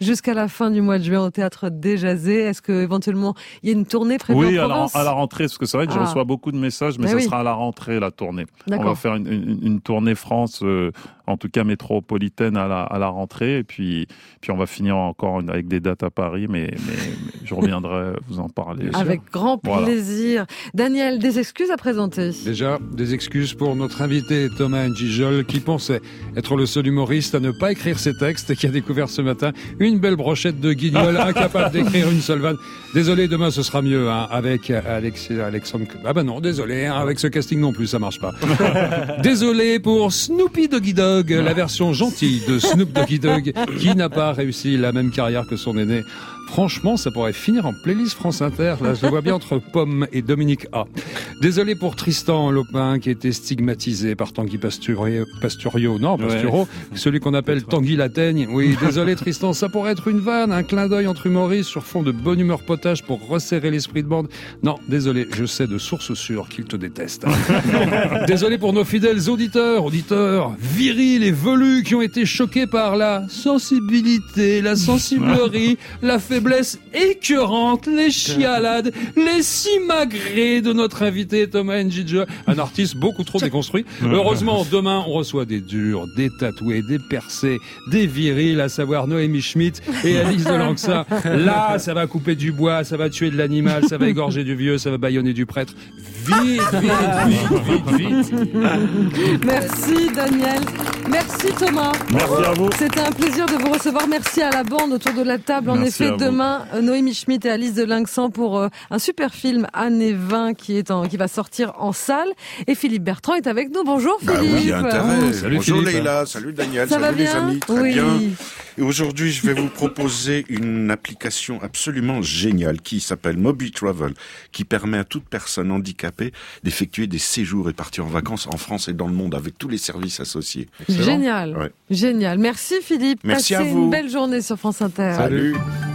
jusqu'à la fin du mois de juin au Théâtre des Jazés. Est-ce que éventuellement il y a une tournée prévue en province ? Oui, à la rentrée, parce que c'est vrai que je reçois beaucoup de messages, mais ça sera à la rentrée, la tournée. D'accord. On va faire une tournée France, en tout cas métropolitaine à la rentrée, et puis on va finir encore avec des dates à Paris, mais je reviendrai vous en parler. Avec grand plaisir. Daniel, des excuses à présenter. Déjà, des excuses pour notre invité Thomas N'Gijol, qui pensait être le seul humoriste à ne pas écrire ses textes et qui a découvert ce matin une belle brochette de guignol, incapable d'écrire une seule vanne. Désolé, demain ce sera mieux, hein, avec Alexandre. Ah bah non, désolé, hein, avec ce casting non plus, ça marche pas. Désolé pour Snoopy Doggy Dog, la version gentille de Snoop Doggy Dog, qui n'a pas réussi la même carrière que son aîné. Franchement, ça pourrait finir en playlist France Inter. Là, je le vois bien entre Pomme et Dominique A. Désolé pour Tristan Lopin, qui était stigmatisé par Tanguy Pastureau, celui qu'on appelle Tanguy Lataigne. Oui, désolé Tristan, ça pourrait être une vanne, un clin d'œil entre humoristes sur fond de bonne humeur potage pour resserrer l'esprit de bande. Non, désolé, je sais de sources sûres qu'il te déteste. Désolé pour nos fidèles auditeurs virils et velus qui ont été choqués par la sensibilité, la sensiblerie, la faiblesse écœurante, les chialades, les simagrées de notre invité Thomas N'Gijol, un artiste beaucoup trop déconstruit. Heureusement, demain, on reçoit des durs, des tatoués, des percés, des virils, à savoir Noémie Schmitt et Alice de Langsa. Là, ça va couper du bois, ça va tuer de l'animal, ça va égorger du vieux, ça va bâillonner du prêtre. Vite. Merci Daniel. Merci Thomas. Merci à vous. C'était un plaisir de vous recevoir. Merci à la bande autour de la table. En Merci effet, demain, Noémie Schmitt et Alice de Langsan pour un super film Années 20 qui va sortir en salle. Et Philippe Bertrand est avec nous. Bonjour Philippe. Oui, intérêt. Salut Bonjour Philippe. Leïla, salut Daniel, Ça salut va les bien amis, très Oui. bien. Et aujourd'hui, je vais vous proposer une application absolument géniale qui s'appelle Moby Travel, qui permet à toute personne handicapée d'effectuer des séjours et partir en vacances en France et dans le monde avec tous les services associés. Génial. Ouais. Génial. Merci Philippe. Merci Passez à vous. une belle journée sur France Inter. Salut.